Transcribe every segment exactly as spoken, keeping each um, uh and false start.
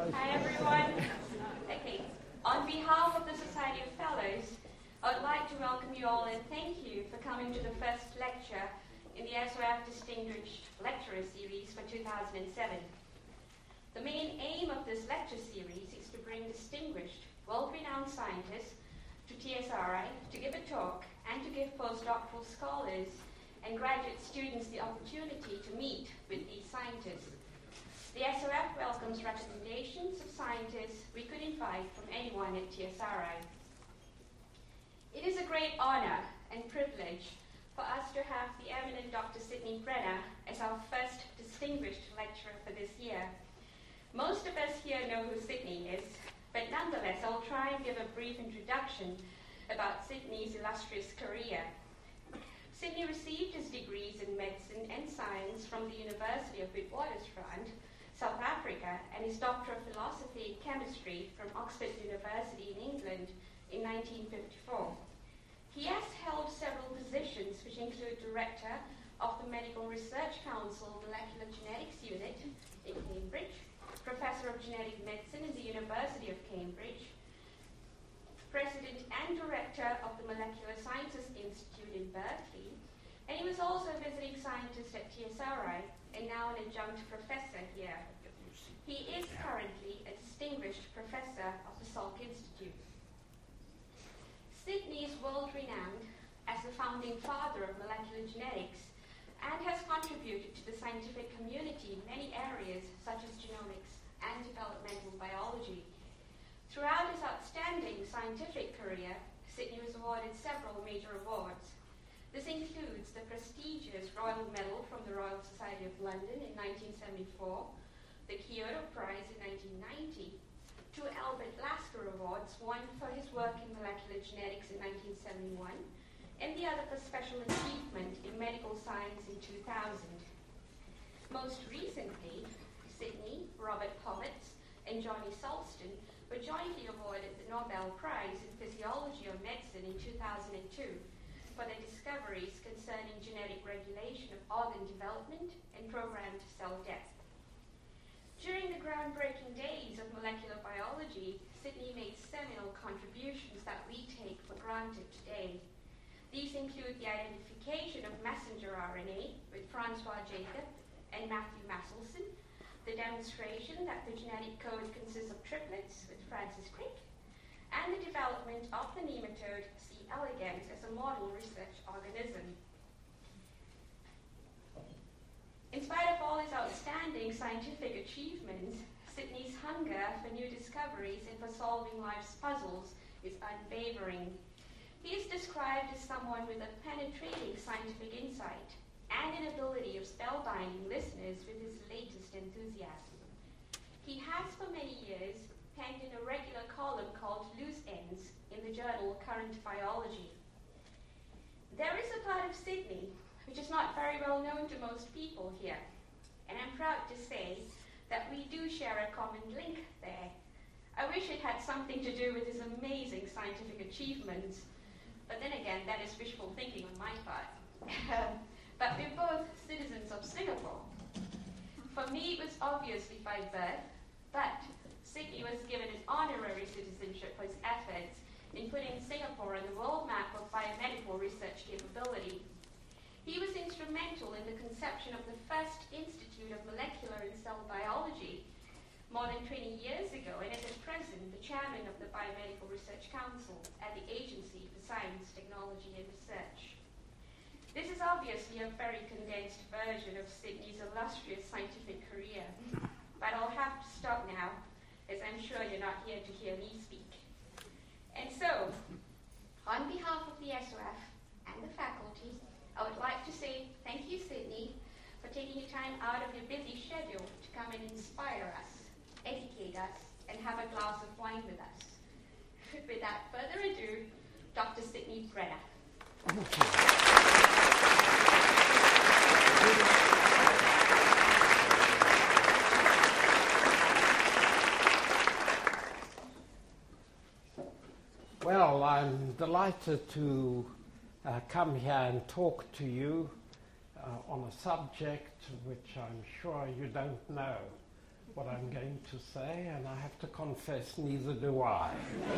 Hi, everyone. Okay, on behalf of the Society of Fellows, I would like to welcome you all and thank you for coming to the first lecture in the S O F Distinguished Lecturer Series for two thousand seven. The main aim of this lecture series is to bring distinguished, world-renowned scientists to T S R I to give a talk and to give postdoctoral scholars and graduate students the opportunity to meet with these scientists. The S O F welcomes recommendations of scientists we could invite from anyone at T S R I. It is a great honor and privilege for us to have the eminent Doctor Sidney Brenner as our first distinguished lecturer for this year. Most of us here know who Sidney is, but nonetheless I'll try and give a brief introduction about Sidney's illustrious career. Sidney received his degrees in medicine and science from the University of Witwatersrand, South Africa, and his Doctor of Philosophy and Chemistry from Oxford University in England in nineteen fifty-four. He has held several positions, which include Director of the Medical Research Council Molecular Genetics Unit in Cambridge, Professor of Genetic Medicine in the University of Cambridge, President and Director of the Molecular Sciences Institute in Berkeley, and he was also a visiting scientist at T S R I and now an adjunct professor here. He is currently a distinguished professor of the Salk Institute. Sidney is world-renowned as the founding father of molecular genetics and has contributed to the scientific community in many areas such as genomics and developmental biology. Throughout his outstanding scientific career, Sidney was awarded several major awards. This includes the prestigious Royal Medal from the Royal Society of London in nineteen seventy-four, the Kyoto Prize in nineteen ninety, two Albert Lasker Awards, one for his work in molecular genetics in nineteen seventy-one, and the other for special achievement in medical science in two thousand. Most recently, Sidney, Robert Povitz, and Johnny Sulston were jointly awarded the Nobel Prize in Physiology or Medicine in two thousand two for their discoveries concerning genetic regulation of organ development and programmed cell death. During the groundbreaking days of molecular biology, Sidney made seminal contributions that we take for granted today. These include the identification of messenger R N A with Francois Jacob and Matthew Masselson, the demonstration that the genetic code consists of triplets with Francis Crick, and the development of the nematode C. elegans as a model research organism. In spite of all his outstanding scientific achievements, Sidney's hunger for new discoveries and for solving life's puzzles is unwavering. He is described as someone with a penetrating scientific insight and an ability of spellbinding listeners with his latest enthusiasm. He has for many years penned in a regular column called Loose Ends in the journal Current Biology. There is a part of Sidney which is not very well known to most people here, and I'm proud to say that we do share a common link there. I wish it had something to do with his amazing scientific achievements, but then again, that is wishful thinking on my part. But we're both citizens of Singapore. For me, it was obviously by birth, but Sidney was given an honorary citizenship for his efforts in putting Singapore on the world map of biomedical research capability. He was instrumental in the conception of the first Institute of Molecular and Cell Biology more than twenty years ago, and is at present the chairman of the Biomedical Research Council at the Agency for Science, Technology and Research. This is obviously a very condensed version of Sidney's illustrious scientific career, but I'll have to stop now, as I'm sure you're not here to hear me speak. And so, on behalf of the S O F and the faculty, I would like to say thank you, Sidney, for taking time out of your busy schedule to come and inspire us, educate us, and have a glass of wine with us. Without further ado, Doctor Sidney Brenner. Well, I'm delighted to uh, come here and talk to you uh, on a subject which I'm sure you don't know what I'm going to say, and I have to confess, neither do I.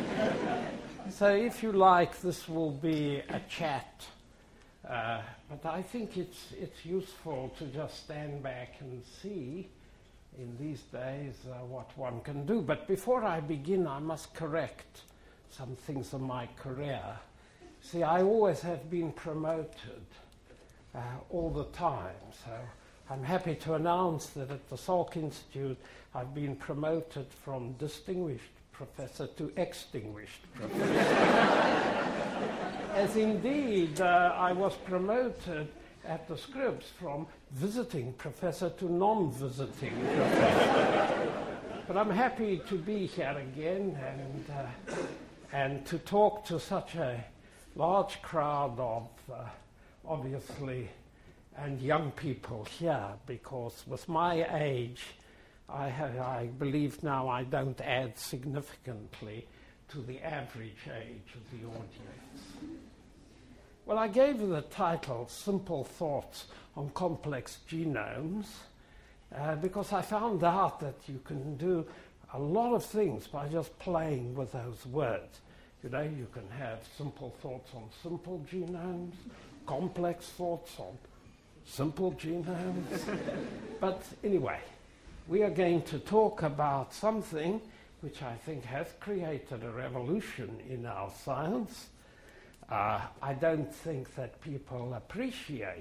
So if you like, this will be a chat, uh, but I think it's, it's useful to just stand back and see in these days uh, what one can do. But before I begin, I must correct some things in my career. See, I always have been promoted uh, all the time, so I'm happy to announce that at the Salk Institute I've been promoted from distinguished professor to extinguished professor. As indeed uh, I was promoted at the Scripps from visiting professor to non-visiting professor. But I'm happy to be here again and, uh, and to talk to such a large crowd of, uh, obviously, and young people here, because with my age, I, have, I believe now I don't add significantly to the average age of the audience. Well, I gave the title Simple Thoughts on Complex Genomes uh, because I found out that you can do a lot of things by just playing with those words. You know, you can have simple thoughts on simple genomes, complex thoughts on simple genomes. But anyway, we are going to talk about something which I think has created a revolution in our science. Uh, I don't think that people appreciate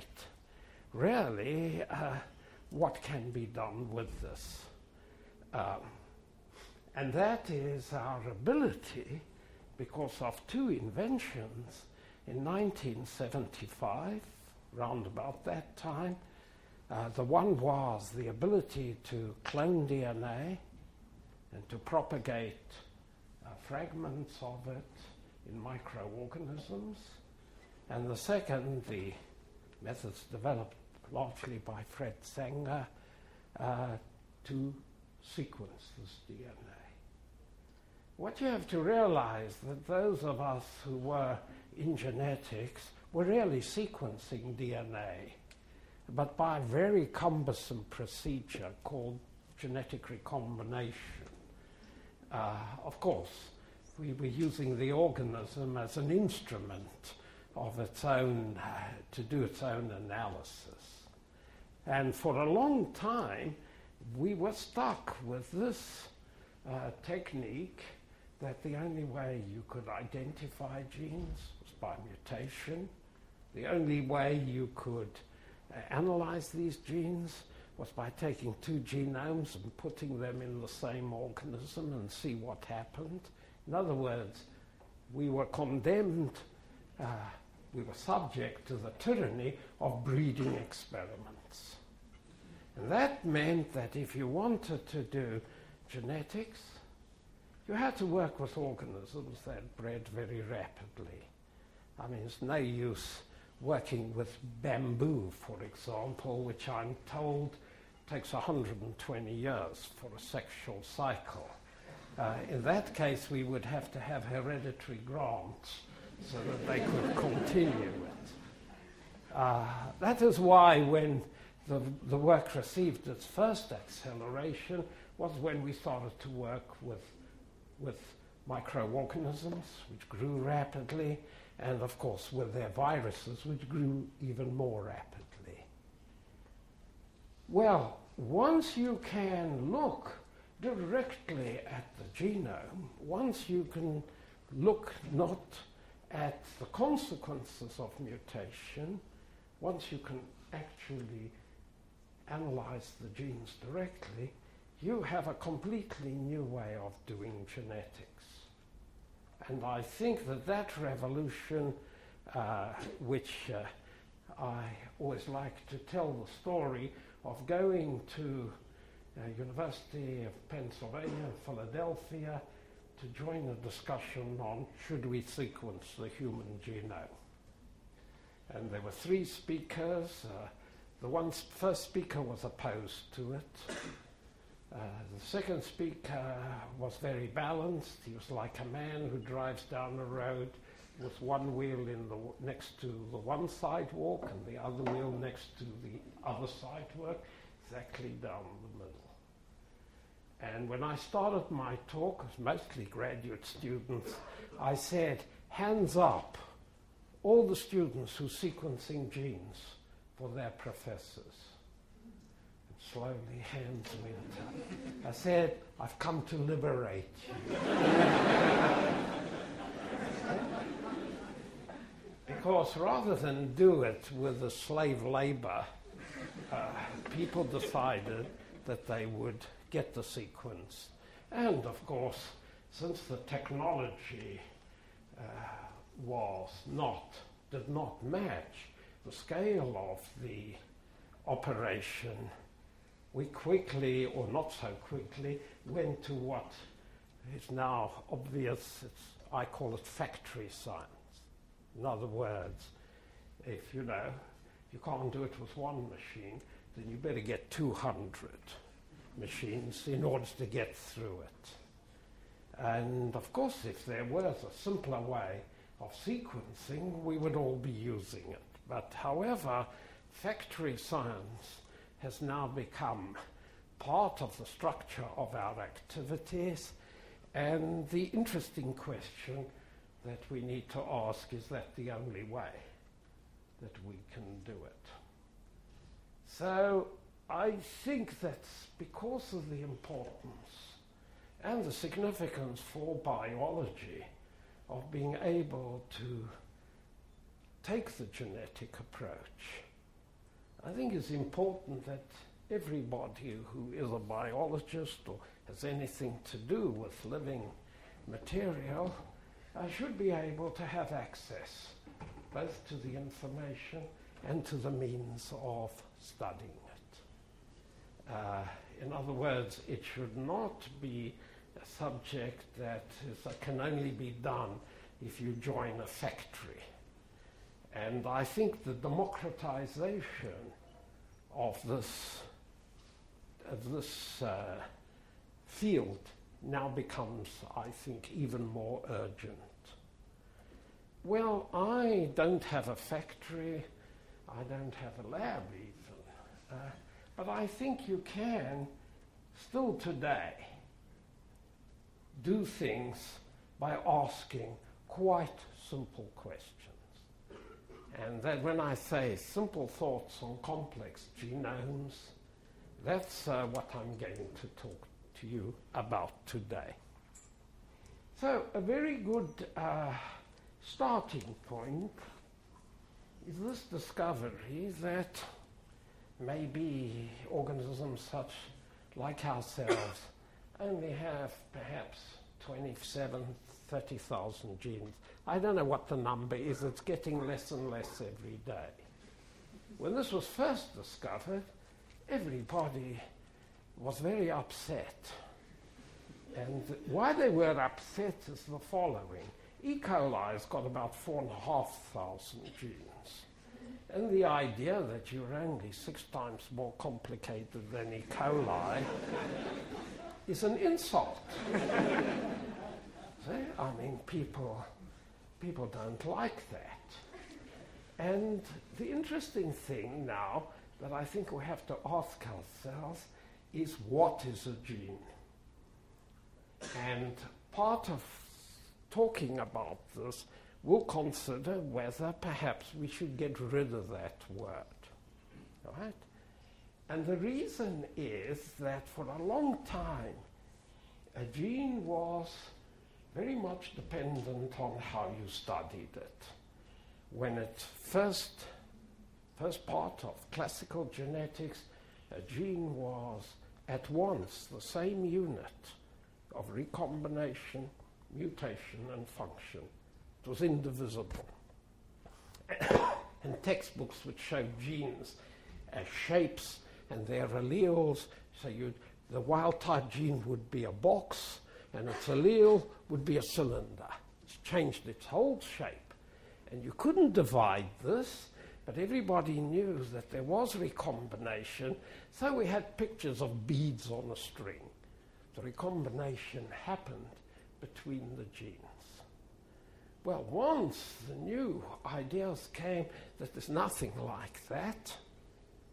really uh, what can be done with this. Um, and that is our ability, because of two inventions in nineteen seventy-five, round about that time. Uh, the one was the ability to clone D N A and to propagate uh, fragments of it in microorganisms. And the second, the methods developed largely by Fred Sanger, uh, to sequence this D N A. What you have to realize that those of us who were in genetics were really sequencing D N A, but by a very cumbersome procedure called genetic recombination. Uh, of course, we were using the organism as an instrument of its own, uh, to do its own analysis. And for a long time, we were stuck with this uh, technique that the only way you could identify genes was by mutation. The only way you could uh, analyze these genes was by taking two genomes and putting them in the same organism and see what happened. In other words, we were condemned, uh, we were subject to the tyranny of breeding experiments. And that meant that if you wanted to do genetics, you had to work with organisms that bred very rapidly. I mean, it's no use working with bamboo, for example, which I'm told takes one hundred twenty years for a sexual cycle. Uh, in that case, we would have to have hereditary grants so that they could continue it. Uh, that is why when the, the work received its first acceleration was when we started to work with, with microorganisms, which grew rapidly, and of course with their viruses, which grew even more rapidly. Well, once you can look directly at the genome, once you can look not at the consequences of mutation, once you can actually analyze the genes directly, you have a completely new way of doing genetics. And I think that that revolution, uh, which uh, I always like to tell the story of going to uh, University of Pennsylvania, Philadelphia, to join a discussion on should we sequence the human genome. And there were three speakers. Uh, the one sp- first speaker was opposed to it. Uh, the second speaker was very balanced. He was like a man who drives down the road with one wheel in the w- next to the one sidewalk and the other wheel next to the other sidewalk, exactly down the middle. And when I started my talk, as mostly graduate students, I said, hands up, all the students who are sequencing genes for their professors. And slowly hands went up. I said, I've come to liberate you. Because rather than do it with the slave labor, uh, people decided that they would get the sequence. And of course, since the technology uh, was not, did not match the scale of the operation, we quickly, or not so quickly, went to what is now obvious. It's, I call it factory science. In other words, if you know, you can't do it with one machine, then you better get two hundred machines in order to get through it. And of course, if there was a simpler way of sequencing, we would all be using it. But however, factory science has now become part of the structure of our activities. And the interesting question that we need to ask, is that the only way that we can do it? So I think that because of the importance and the significance for biology of being able to take the genetic approach, I think it's important that everybody who is a biologist or has anything to do with living material uh, should be able to have access both to the information and to the means of studying it. Uh, in other words, it should not be a subject that is, uh, can only be done if you join a factory. And I think the democratization of this, of this uh, field now becomes, I think, even more urgent. Well, I don't have a factory, I don't have a lab even, uh, but I think you can still today do things by asking quite simple questions. And then when I say simple thoughts on complex genomes, that's uh, what I'm going to talk to you about today. So a very good uh, starting point is this discovery that maybe organisms such like ourselves only have perhaps twenty-seven, thirty thousand genes. I don't know what the number is, it's getting less and less every day. When this was first discovered, everybody was very upset. And why they were upset is the following. E. coli's got about four and a half thousand genes. And the idea that you're only six times more complicated than E. coli is an insult. See? I mean, people, people don't like that. And the interesting thing now that I think we have to ask ourselves is, what is a gene? And part of talking about this, we'll consider whether perhaps we should get rid of that word. All right? And the reason is that for a long time, a gene was very much dependent on how you studied it. When it first, first part of classical genetics, a gene was at once the same unit of recombination, mutation, and function. It was indivisible. And textbooks would show genes as shapes and their alleles. So you'd, the wild-type gene would be a box, and its allele would be a cylinder. It's changed its whole shape. And you couldn't divide this, but everybody knew that there was recombination, so we had pictures of beads on a string. The recombination happened between the genes. Well, once the new ideas came that there's nothing like that,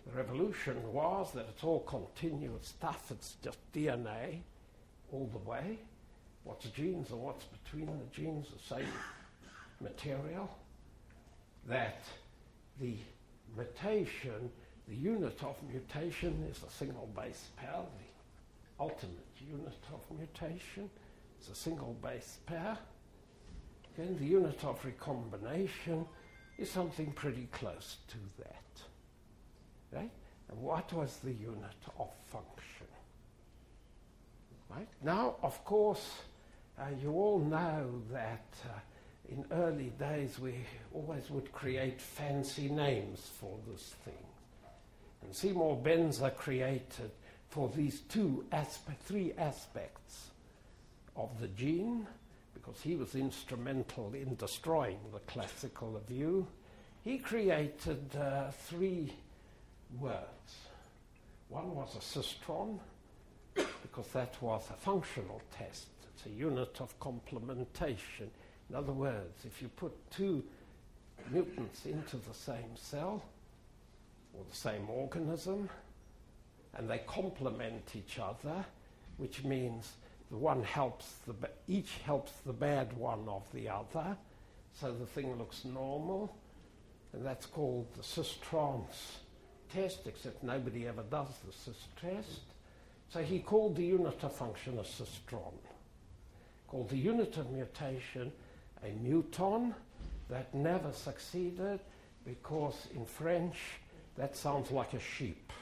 The revolution was that it's all continuous stuff, it's just D N A all the way. What's genes and what's between the genes, the same material. That the mutation, the unit of mutation is a single base pair, the ultimate unit of mutation is a single base pair. Then the unit of recombination is something pretty close to that. Right? And what was the unit of function? Right? Now, of course, uh, you all know that uh, in early days we always would create fancy names for this thing. And Seymour Benzer created for these two aspect, three aspects of the gene, because he was instrumental in destroying the classical view, he created uh, three words. One was a cistron, because that was a functional test. It's a unit of complementation. In other words, if you put two mutants into the same cell or the same organism, and they complement each other, which means the one helps the ba- each helps the bad one of the other, so the thing looks normal, and that's called the cistrons test, except nobody ever does the cis test. So he called the unit of function a cistron, called the unit of mutation a muton. That never succeeded because in French that sounds like a sheep.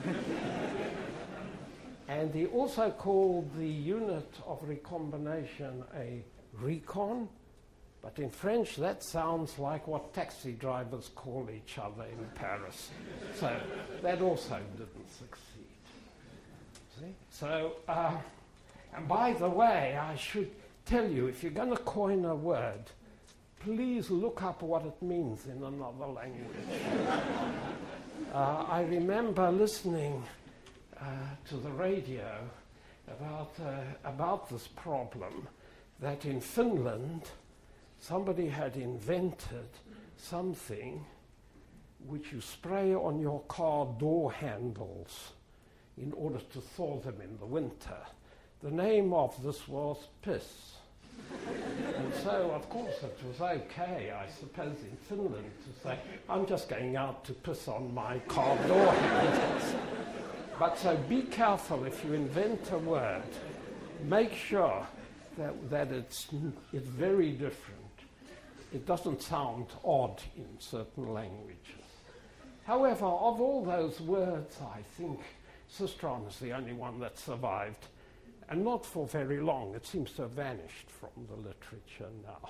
And he also called the unit of recombination a recon, but in French that sounds like what taxi drivers call each other in Paris. So that also didn't succeed. See? So, uh, and by the way, I should tell you, if you're going to coin a word, please look up what it means in another language. uh, I remember listening uh, to the radio about, uh, about this problem, that in Finland somebody had invented something which you spray on your car door handles in order to thaw them in the winter. The name of this was piss. And so, of course, it was okay, I suppose, in Finland to say, I'm just going out to piss on my car door handles. But so be careful if you invent a word. Make sure that, that it's, it's very different. It doesn't sound odd in certain languages. However, of all those words, I think cistron is the only one that survived. And not for very long. It seems to have vanished from the literature now.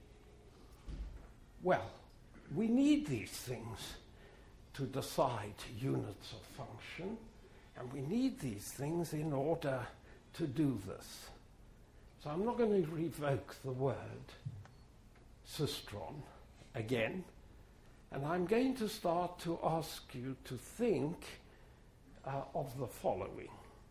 Well, we need these things to decide units of function, and we need these things in order to do this. So I'm not going to revoke the word cistron again, and I'm going to start to ask you to think uh, of the following.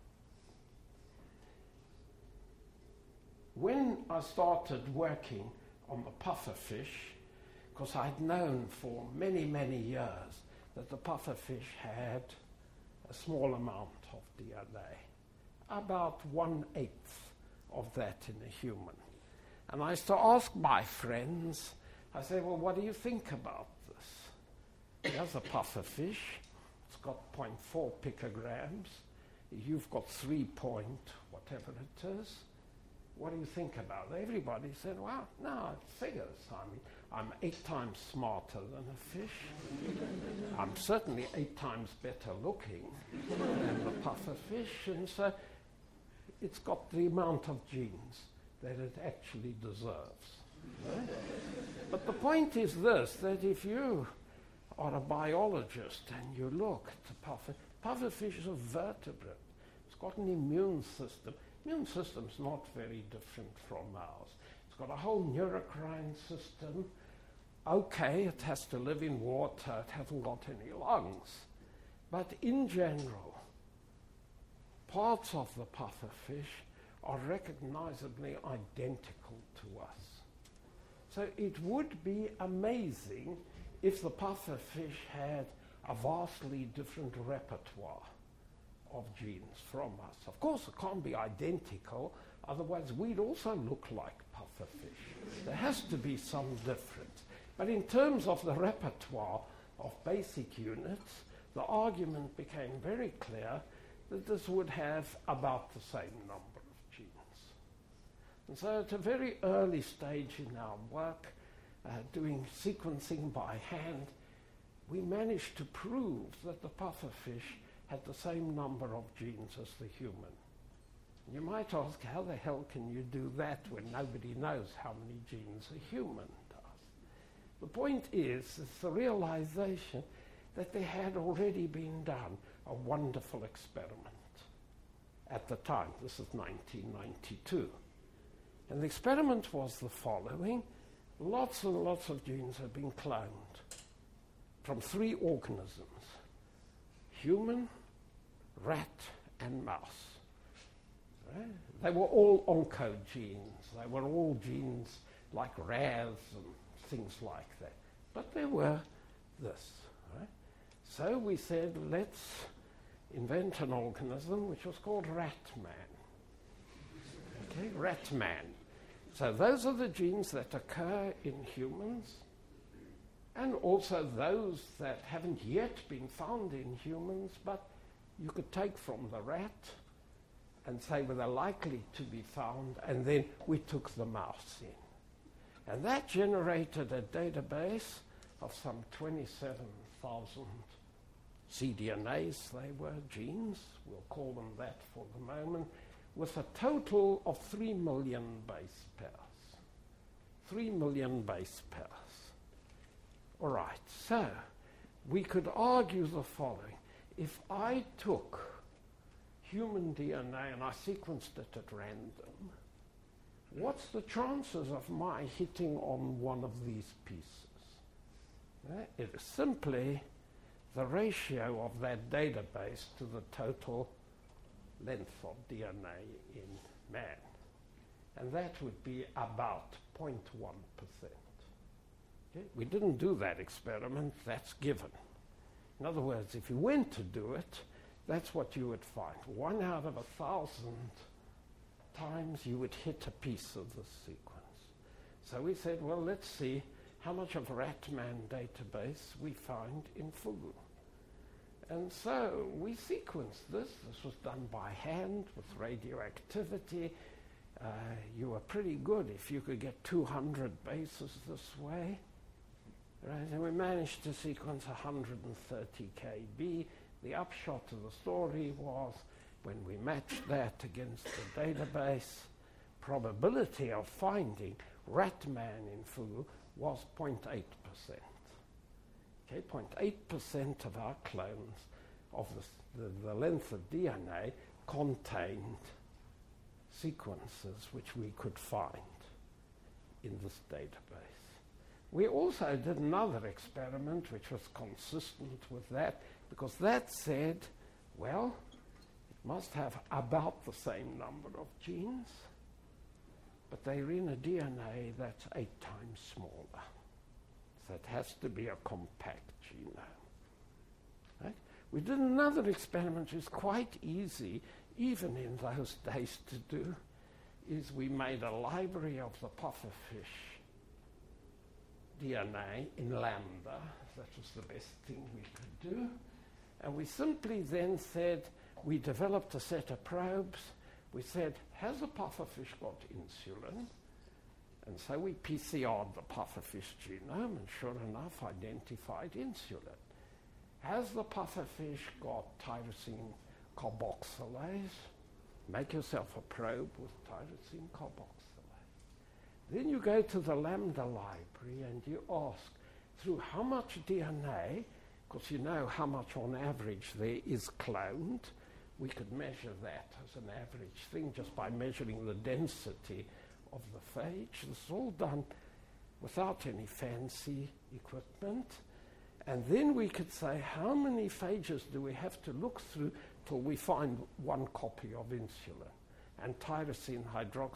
When I started working on the pufferfish, because I'd known for many, many years that the pufferfish had a small amount of D N A, about one-eighth of that in a human. And I used to ask my friends, I say, well, what do you think about this? Here's a pufferfish, it's got zero point four picograms, you've got three point whatever it is. What do you think about it? Everybody said, well, no, it figures. I mean, I'm eight times smarter than a fish. I'm certainly eight times better looking than the puffer fish, and so it's got the amount of genes that it actually deserves. Right? But the point is this, that if you are a biologist and you look at the puffer, pufferfish is a vertebrate. It's got an immune system. Immune system's not very different from ours. It's got a whole neurocrine system. Okay, it has to live in water. It hasn't got any lungs. But in general, parts of the pufferfish are recognizably identical to us. So it would be amazing if the pufferfish had a vastly different repertoire of genes from us. Of course, it can't be identical, otherwise we'd also look like pufferfish. There has to be some difference. But in terms of the repertoire of basic units, the argument became very clear that this would have about the same number of genes. And so at a very early stage in our work, uh, doing sequencing by hand, we managed to prove that the pufferfish had the same number of genes as the human. You might ask, how the hell can you do that when nobody knows how many genes a human does? The point is, it's the realization that there had already been done a wonderful experiment at the time. This is nineteen ninety-two. And the experiment was the following. Lots and lots of genes had been cloned from three organisms: human, rat, and mouse. Right? They were all oncogenes. They were all genes like R A S and things like that. But there were this. Right? So we said, let's invent an organism which was called Ratman. Okay, Ratman. So those are the genes that occur in humans, and also those that haven't yet been found in humans, but you could take from the rat and say, well, they're likely to be found, and then we took the mouse in. And that generated a database of some twenty-seven thousand cDNAs, they were genes, we'll call them that for the moment, with a total of three million base pairs. Three million base pairs. All right, so we could argue the following. If I took human D N A and I sequenced it at random, what's the chances of my hitting on one of these pieces? Uh, it is simply the ratio of that database to the total length of D N A in man. And that would be about zero point one percent. Okay? We didn't do that experiment, that's given. In other words, if you went to do it, that's what you would find. One out of a thousand times you would hit a piece of the sequence. So we said, well, let's see how much of Ratman database we find in Fugu. And so we sequenced this. This was done by hand with radioactivity. Uh, you were pretty good if you could get two hundred bases this way. Right? And we managed to sequence one hundred thirty K B. The upshot of the story was when we matched that against the database, probability of finding Ratman in Fugu was zero point eight percent. Okay, zero point eight percent of our clones of the, the, the length of D N A contained sequences which we could find in this database. We also did another experiment which was consistent with that, because that said, well, it must have about the same number of genes, but they're in a D N A that's eight times smaller. So it has to be a compact genome. Right? We did another experiment which is quite easy, even in those days to do, is we made a library of the pufferfish D N A in lambda. That was the best thing we could do. And we simply then said, we developed a set of probes. We said, has the pufferfish got insulin? And so we P C R'd the pufferfish genome and sure enough identified insulin. Has the pufferfish got tyrosine carboxylase? Make yourself a probe with tyrosine carboxylase. Then you go to the lambda library and you ask, through how much D N A, because you know how much on average there is cloned, we could measure that as an average thing just by measuring the density of the phage. This is all done without any fancy equipment. And then we could say, how many phages do we have to look through till we find one copy of insulin and tyrosine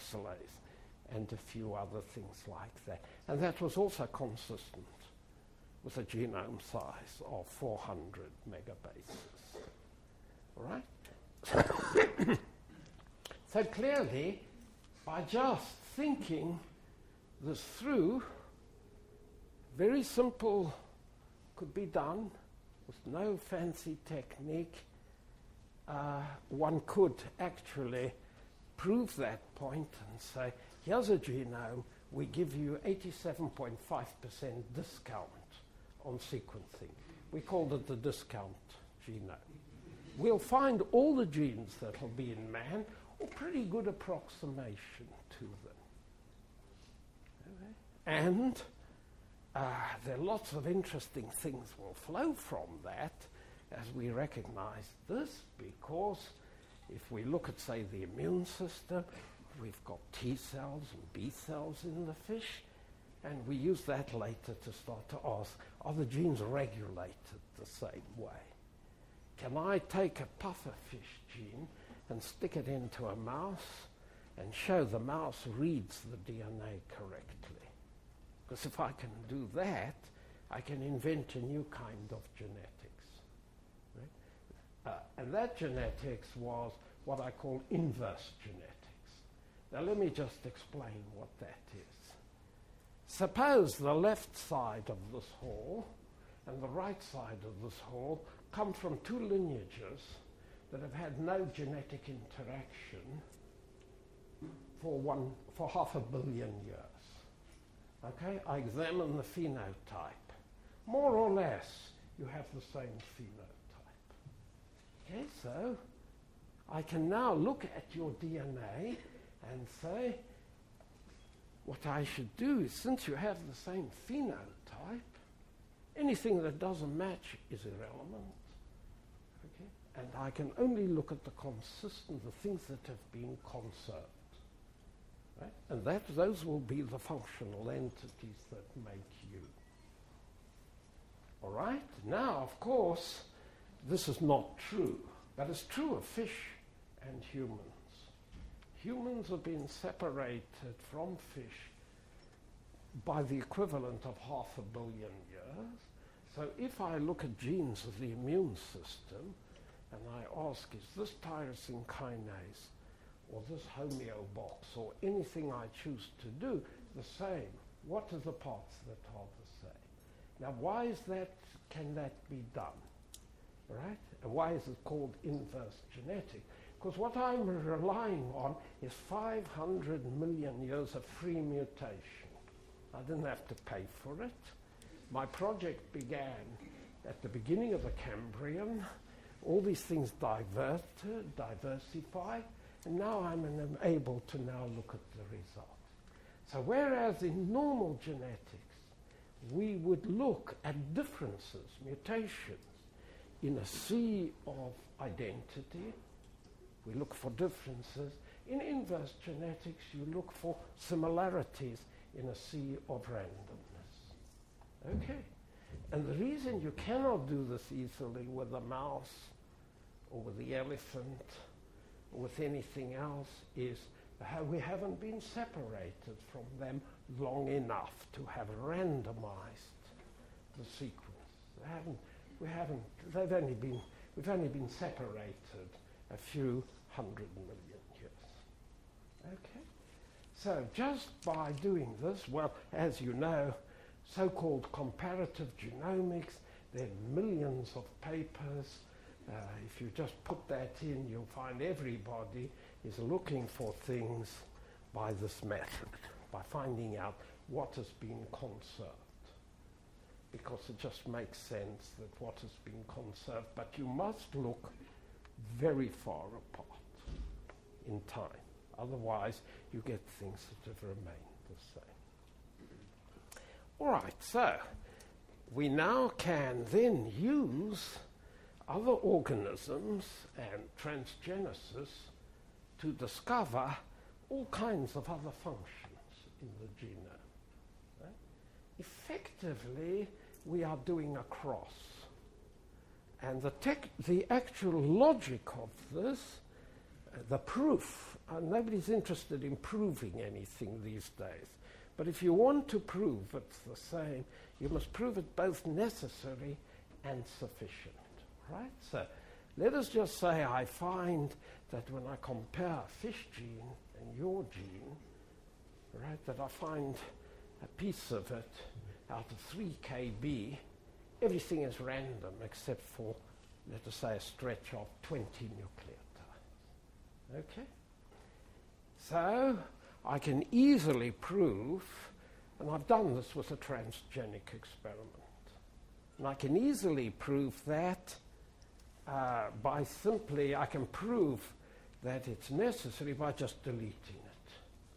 hydroxylase and a few other things like that. And that was also consistent with a genome size of four hundred megabases. All right? So clearly, by just thinking this through, very simple, could be done with no fancy technique. Uh, one could actually prove that point and say, here's a genome, we give you eighty-seven point five percent discount on sequencing. We called it the discount genome. We'll find all the genes that will be in man, or pretty good approximation to them. Okay. And uh, there are lots of interesting things will flow from that as we recognize this, because if we look at, say, the immune system, we've got T cells and B cells in the fish, and we use that later to start to ask, are the genes regulated the same way? Can I take a pufferfish gene and stick it into a mouse and show the mouse reads the D N A correctly? Because if I can do that, I can invent a new kind of genetics. Right? Uh, and that genetics was what I call inverse genetics. Now let me just explain what that is. Suppose the left side of this hall and the right side of this hall come from two lineages that have had no genetic interaction for one for half a billion years. Okay, I examine the phenotype. More or less, you have the same phenotype. Okay, so I can now look at your D N A and say, what I should do is, since you have the same phenotype, anything that doesn't match is irrelevant. Okay? And I can only look at the consistent, the things that have been conserved. Right? And that those will be the functional entities that make you. All right? Now, of course, this is not true, but it's true of fish and humans. Humans have been separated from fish by the equivalent of half a billion years. So if I look at genes of the immune system and I ask, is this tyrosine kinase or this homeobox or anything I choose to do the same, what are the parts that are the same? Now, why is that, can that be done? Right? And why is it called inverse genetic? Because what I'm relying on is five hundred million years of free mutation. I didn't have to pay for it. My project began at the beginning of the Cambrian. All these things diverted, diversified, and now I'm an, able to now look at the results. So whereas in normal genetics, we would look at differences, mutations, in a sea of identity, we look for differences. In inverse genetics, you look for similarities in a sea of randomness. Okay. And the reason you cannot do this easily with a mouse or with the elephant or with anything else is how we haven't been separated from them long enough to have randomized the sequence. They haven't, we haven't, they've only been, we've only been separated a few hundred million years. Okay? So just by doing this, well, as you know, so-called comparative genomics, there are millions of papers. Uh, if you just put that in, you'll find everybody is looking for things by this method, by finding out what has been conserved. Because it just makes sense that what has been conserved, but you must look very far apart in time. Otherwise, you get things that have remained the same. All right, so we now can then use other organisms and transgenesis to discover all kinds of other functions in the genome. Right? Effectively, we are doing a cross. And the, tech, the actual logic of this, uh, the proof, uh, nobody's interested in proving anything these days, But if you want to prove it's the same, you must prove it both necessary and sufficient, right? So let us just say I find that when I compare a fish gene and your gene, right, that I find a piece of it out of three K B, everything is random except for, let us say, a stretch of twenty nucleotides. Okay? So I can easily prove, and I've done this with a transgenic experiment, and I can easily prove that uh, by simply, I can prove that it's necessary by just deleting it.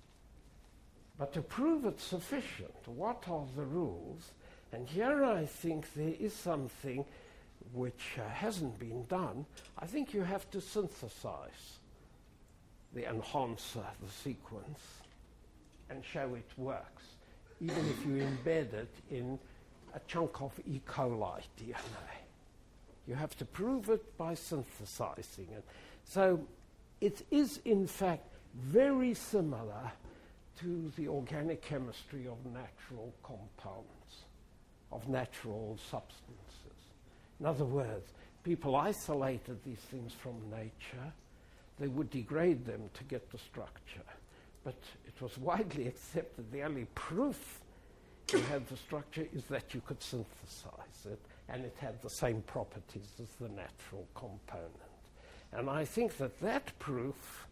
But to prove it's sufficient, what are the rules? And here I think there is something which uh, hasn't been done. I think you have to synthesize the enhancer, the sequence, and show it works, even if you embed it in a chunk of E. coli D N A. You have to prove it by synthesizing it. So it is, in fact, very similar to the organic chemistry of natural compounds, of natural substances. In other words, people isolated these things from nature. They would degrade them to get the structure. But it was widely accepted the only proof you had the structure is that you could synthesize it, and it had the same properties as the natural component. And I think that that proof,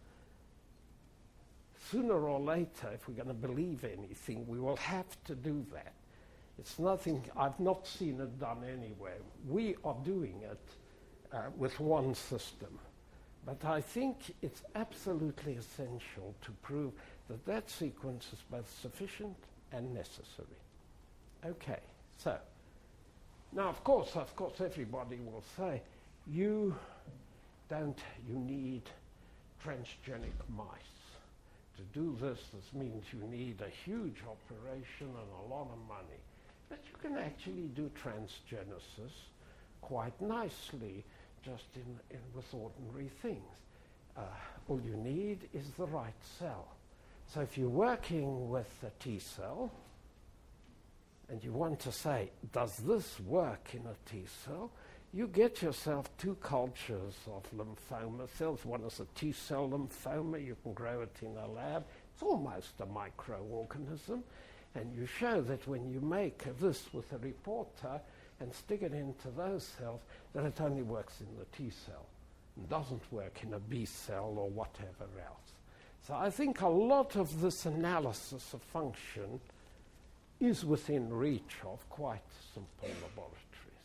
sooner or later, if we're going to believe anything, we will have to do that. It's nothing, I've not seen it done anywhere. We are doing it uh, with one system. But I think it's absolutely essential to prove that that sequence is both sufficient and necessary. Okay, so, now of course, of course everybody will say, you don't, you need transgenic mice. To do this, this means you need a huge operation and a lot of money. But you can actually do transgenesis quite nicely, just in, in with ordinary things. Uh, all you need is the right cell. So if you're working with a T cell, and you want to say, does this work in a T cell? You get yourself two cultures of lymphoma cells. One is a T cell lymphoma. You can grow it in a lab. It's almost a microorganism. And you show that when you make this with a reporter and stick it into those cells, that it only works in the T cell and doesn't work in a B cell or whatever else. So I think a lot of this analysis of function is within reach of quite simple laboratories.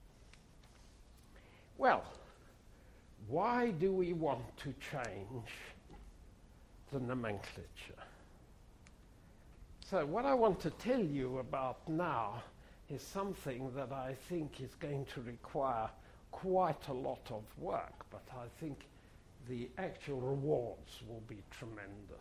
Well, why do we want to change the nomenclature? So what I want to tell you about now is something that I think is going to require quite a lot of work, but I think the actual rewards will be tremendous.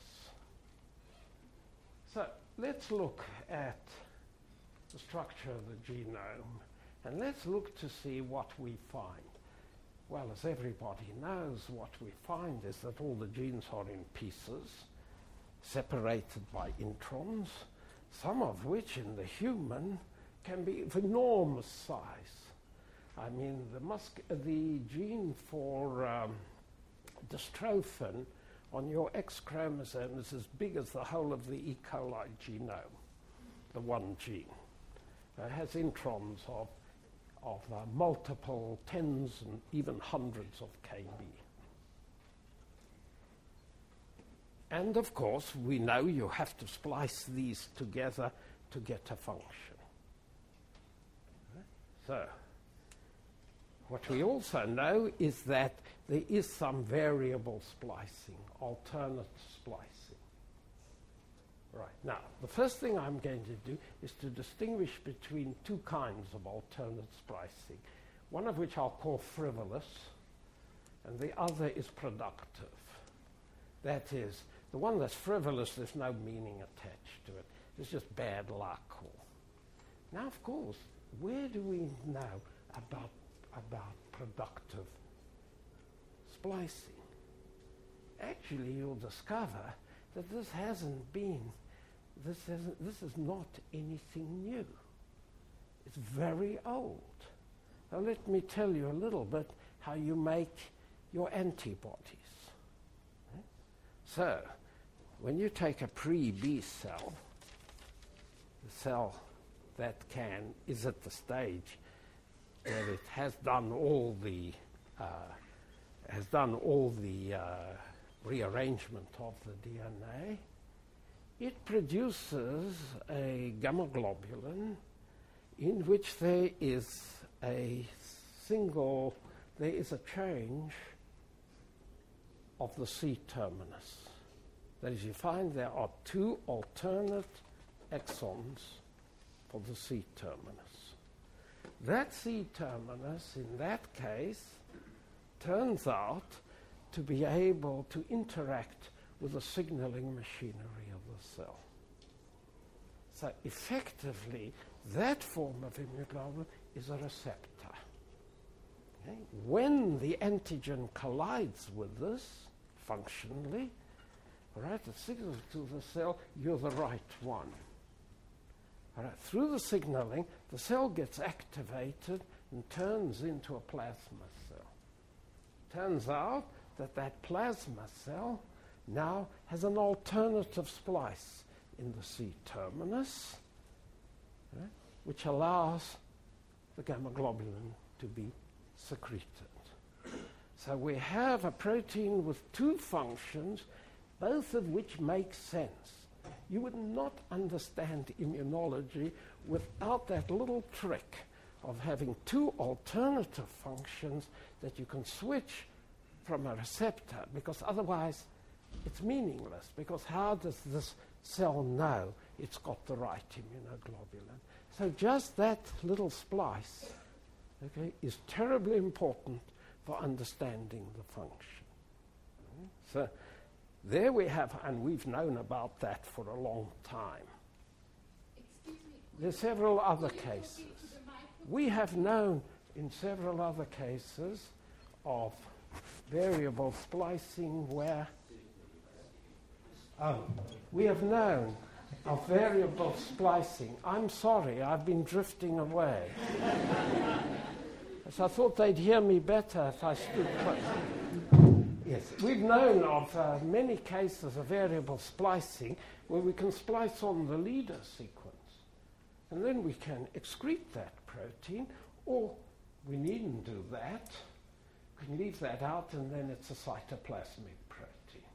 So let's look at the structure of the genome, and let's look to see what we find. Well, as everybody knows, what we find is that all the genes are in pieces, separated by introns, some of which in the human can be of enormous size. I mean, the, mus- the gene for um, dystrophin on your X chromosome is as big as the whole of the E. coli genome, the one gene. It has introns of, of uh, multiple tens and even hundreds of K B. And of course, we know you have to splice these together to get a function. So, what we also know is that there is some variable splicing, alternate splicing. Right, now, the first thing I'm going to do is to distinguish between two kinds of alternate splicing, one of which I'll call frivolous, and the other is productive. That is, the one that's frivolous, there's no meaning attached to it. It's just bad luck. Now, of course, where do we know about, about productive splicing? Actually, you'll discover that this hasn't been this is, this is not anything new. It's very old. Now let me tell you a little bit how you make your antibodies. Okay? So, when you take a pre-B cell, the cell that can is at the stage where it has done all the uh, has done all the uh, rearrangement of the D N A, it produces a gamma globulin in which there is a single, there is a change of the C terminus. That is, you find there are two alternate exons for the C terminus. That C terminus, in that case, turns out to be able to interact with the signaling machinery of the cell. So effectively, that form of immunoglobulin is a receptor. Okay? When the antigen collides with this, functionally, right, it signals to the cell, you're the right one. All right, through the signaling, the cell gets activated and turns into a plasma cell. Turns out that that plasma cell now has an alternative splice in the C terminus, right, which allows the gamma globulin to be secreted. So we have a protein with two functions, both of which make sense. You would not understand immunology without that little trick of having two alternative functions that you can switch from a receptor, because otherwise it's meaningless, because how does this cell know it's got the right immunoglobulin? So just that little splice, okay, is terribly important for understanding the function. Okay? So there we have, and we've known about that for a long time. Excuse me. There's several other cases. We have known in several other cases of variable splicing where, oh, we have known of variable splicing. I'm sorry, I've been drifting away. So I thought they'd hear me better if I stood close. Yes, we've known of uh, many cases of variable splicing where we can splice on the leader sequence, and then we can excrete that protein, or we needn't do that. We can leave that out, and then it's a cytoplasmic protein.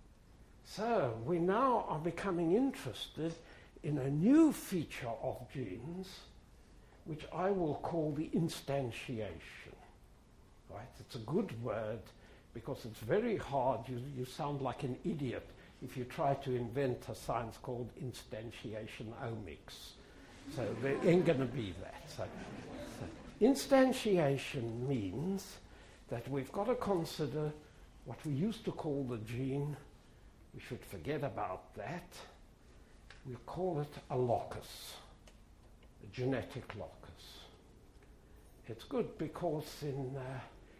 So we now are becoming interested in a new feature of genes, which I will call the instantiation. Right? It's a good word, because it's very hard. You, you sound like an idiot if you try to invent a science called instantiation omics. So there ain't going to be that. So, so instantiation means that we've got to consider what we used to call the gene. We should forget about that. We call it a locus, a genetic locus. It's good because in uh,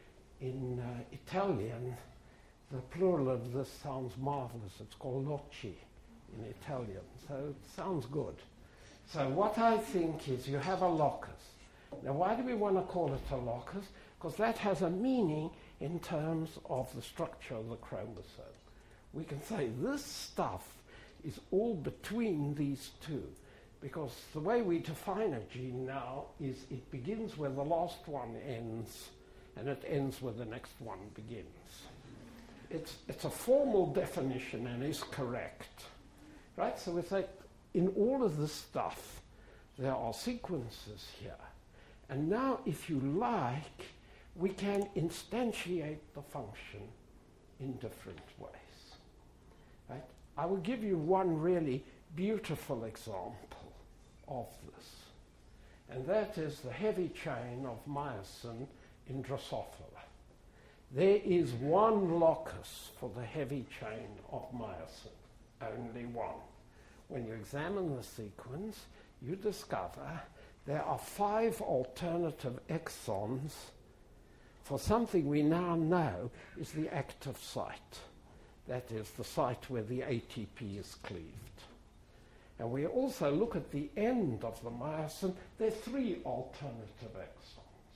In uh, Italian, the plural of this sounds marvelous. It's called loci in Italian, so it sounds good. So what I think is you have a locus. Now, why do we want to call it a locus? Because that has a meaning in terms of the structure of the chromosome. We can say this stuff is all between these two, because the way we define a gene now is it begins where the last one ends, and it ends where the next one begins. It's, it's a formal definition and is correct, right? So we say, in all of this stuff, there are sequences here. And now, if you like, we can instantiate the function in different ways, right? I will give you one really beautiful example of this, and that is the heavy chain of myosin in Drosophila. There is one locus for the heavy chain of myosin, only one. When you examine the sequence, you discover there are five alternative exons for something we now know is the active site. That is the site where the A T P is cleaved. And we also look at the end of the myosin, there are three alternative exons.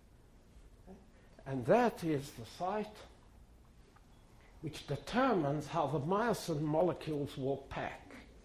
And that is the site which determines how the myosin molecules will pack.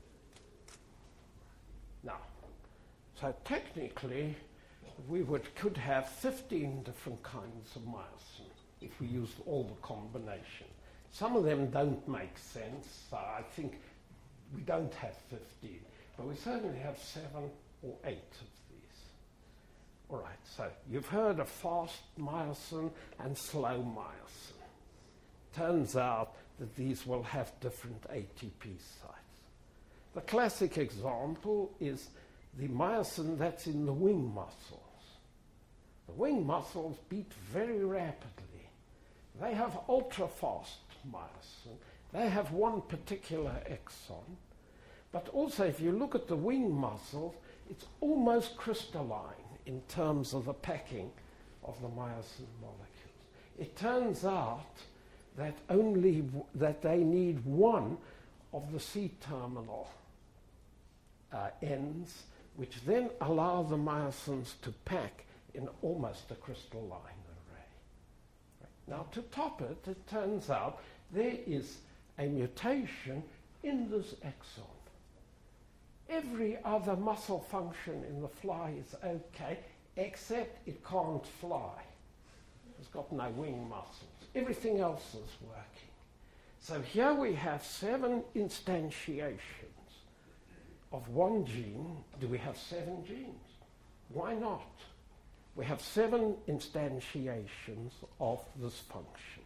Now, so technically, we would, could have fifteen different kinds of myosin if we used all the combination. Some of them don't make sense, so I think we don't have fifteen, but we certainly have seven or eight of these. All right, so you've heard of fast myosin and slow myosin. Turns out that these will have different A T P sites. The classic example is the myosin that's in the wing muscles. The wing muscles beat very rapidly. They have ultra-fast myosin. They have one particular exon. But also, if you look at the wing muscles, it's almost crystalline in terms of the packing of the myosin molecules. It turns out that only w- that they need one of the C-terminal uh, ends, which then allow the myosins to pack in almost a crystalline array. Right. Now, to top it, it turns out there is a mutation in this exon. Every other muscle function in the fly is okay, except it can't fly. It's got no wing muscles. Everything else is working. So here we have seven instantiations of one gene. Do we have seven genes? Why not? We have seven instantiations of this function.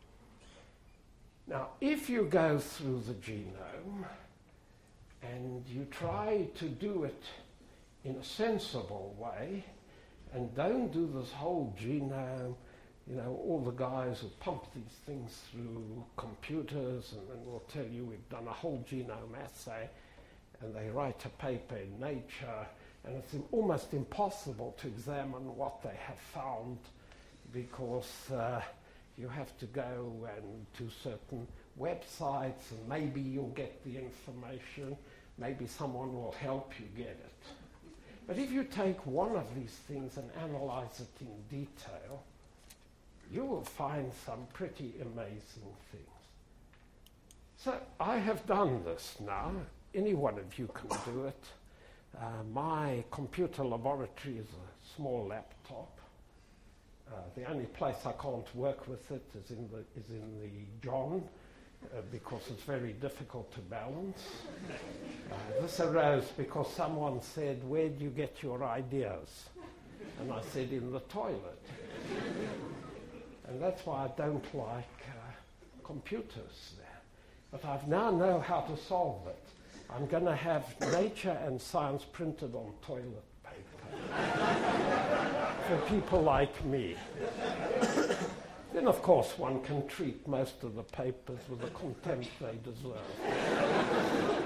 Now, if you go through the genome and you try to do it in a sensible way and don't do this whole genome, you know, all the guys who pump these things through computers and then will tell you we've done a whole genome assay, and they write a paper in Nature, and it's almost impossible to examine what they have found because uh, you have to go and to certain websites and maybe you'll get the information, maybe someone will help you get it. But if you take one of these things and analyze it in detail, you will find some pretty amazing things. So I have done this now. Any one of you can do it. Uh, my computer laboratory is a small laptop. Uh, the only place I can't work with it is in the, is in the John, uh, because it's very difficult to balance. Uh, this arose because someone said, "Where do you get your ideas?" And I said, "In the toilet." And that's why I don't like uh, computers there. But I now know how to solve it. I'm going to have Nature and Science printed on toilet paper for people like me. Then, of course, one can treat most of the papers with the contempt they deserve.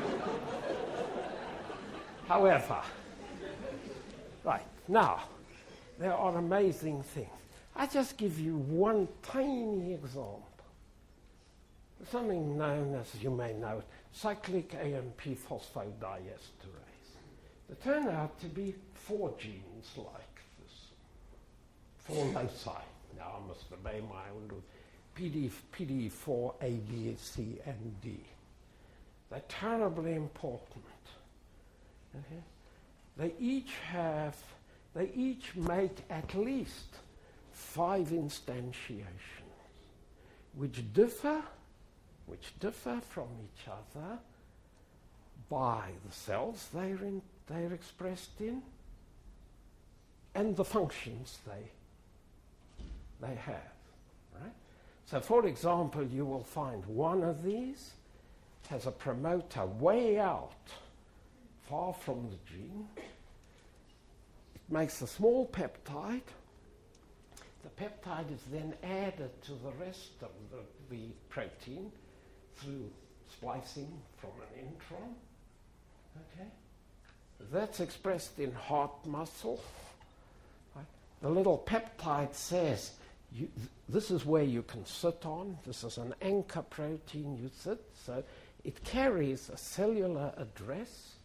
However, right, now, there are amazing things. I just give you one tiny example. Something known as, you may know, cyclic A M P phosphodiesterase. There turn out to be four genes like this. Four loci. Now I must obey my own rule. P D E four, A, B, C, and D. They're terribly important. Okay? They each have, they each make at least five instantiations, which differ, which differ from each other by the cells they're, in, they're expressed in and the functions they, they have, right? So, for example, you will find one of these has a promoter way out, far from the gene. It makes a small peptide. The peptide is then added to the rest of the, the protein through splicing from an intron. Okay? That's expressed in heart muscle. Right? The little peptide says, you, th- this is where you can sit on. This is an anchor protein you sit. So it carries a cellular address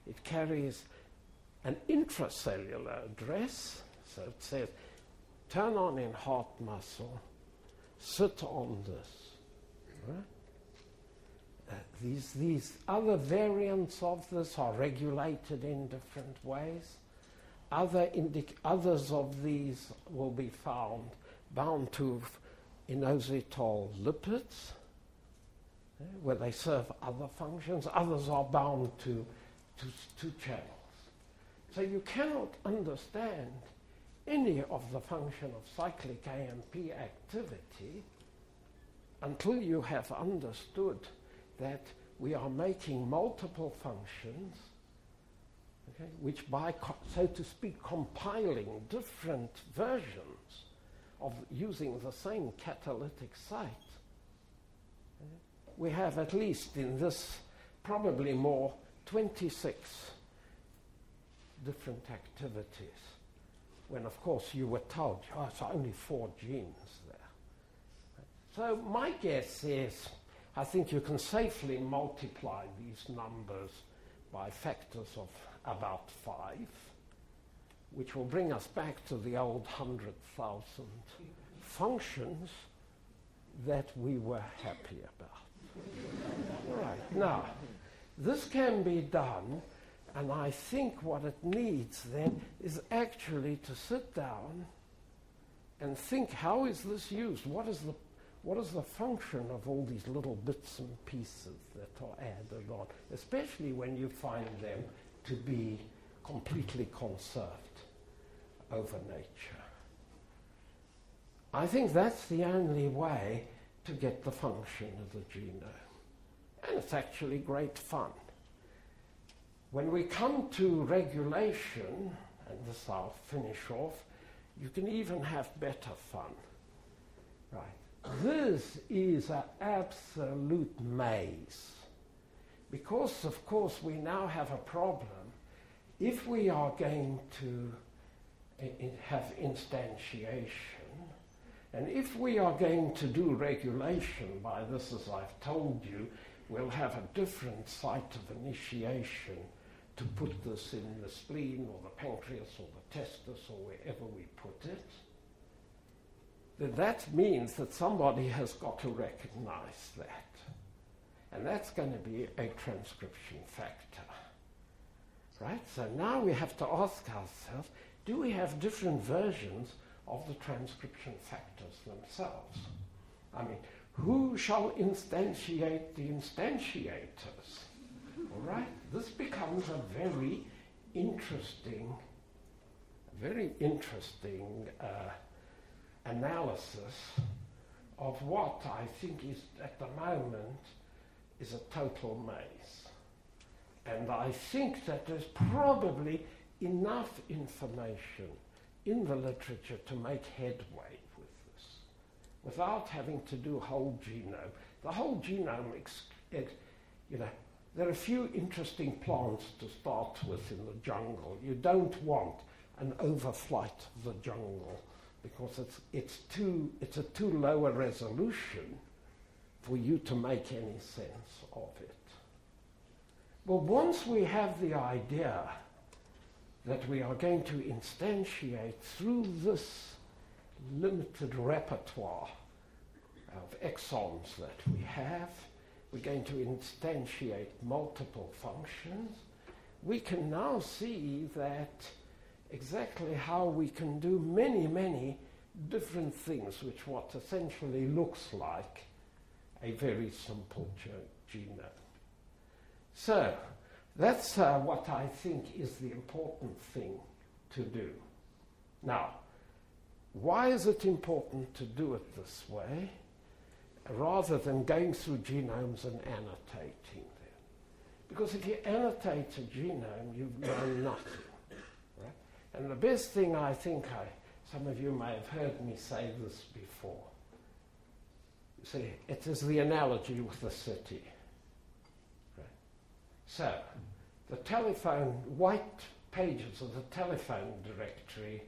it carries an intracellular address. So it says, turn on in heart muscle, sit on this. Right? Uh, these, these other variants of this are regulated in different ways. Other indic- others of these will be found bound to inositol lipids, uh, where they serve other functions. Others are bound to, to, to channels. So you cannot understand any of the function of cyclic A M P activity until you have understood that we are making multiple functions, okay, which by, co- so to speak, compiling different versions of using the same catalytic site. Okay. We have at least in this, probably more, twenty-six different activities, when of course you were told, oh, it's only four genes there. So my guess is, I think you can safely multiply these numbers by factors of about five, which will bring us back to the old hundred thousand functions that we were happy about. Right, now, this can be done. And I think what it needs then is actually to sit down and think, how is this used? What is the, what is the function of all these little bits and pieces that are added on, especially when you find them to be completely conserved over nature? I think that's the only way to get the function of the genome. And it's actually great fun. When we come to regulation, and this I'll finish off, you can even have better fun. Right. This is an absolute maze. Because, of course, we now have a problem. If we are going to I- I have instantiation, and if we are going to do regulation by this, as I've told you, we'll have a different site of initiation to put this in the spleen or the pancreas or the testis or wherever we put it, then that means that somebody has got to recognize that. And that's going to be a transcription factor. Right? So now we have to ask ourselves, do we have different versions of the transcription factors themselves? I mean, who shall instantiate the instantiators? All right? This becomes a very interesting, very interesting uh, analysis of what I think is, at the moment, is a total maze. And I think that there's probably enough information in the literature to make headway with this, without having to do whole genome. The whole genome, ex- ex- you know, there are a few interesting plants to start with in the jungle. You don't want an overflight of the jungle because it's, it's, too, it's a too low a resolution for you to make any sense of it. Well, once we have the idea that we are going to instantiate through this limited repertoire of exons that we have, we're going to instantiate multiple functions, we can now see that exactly how we can do many, many different things, which what essentially looks like a very simple ge- genome. So, that's uh, what I think is the important thing to do. Now, why is it important to do it this way, rather than going through genomes and annotating them? Because if you annotate a genome, you've learned nothing. Right? And the best thing I think, I, some of you may have heard me say this before. You see, it is the analogy with the city. Right? So, the telephone, white pages of the telephone directory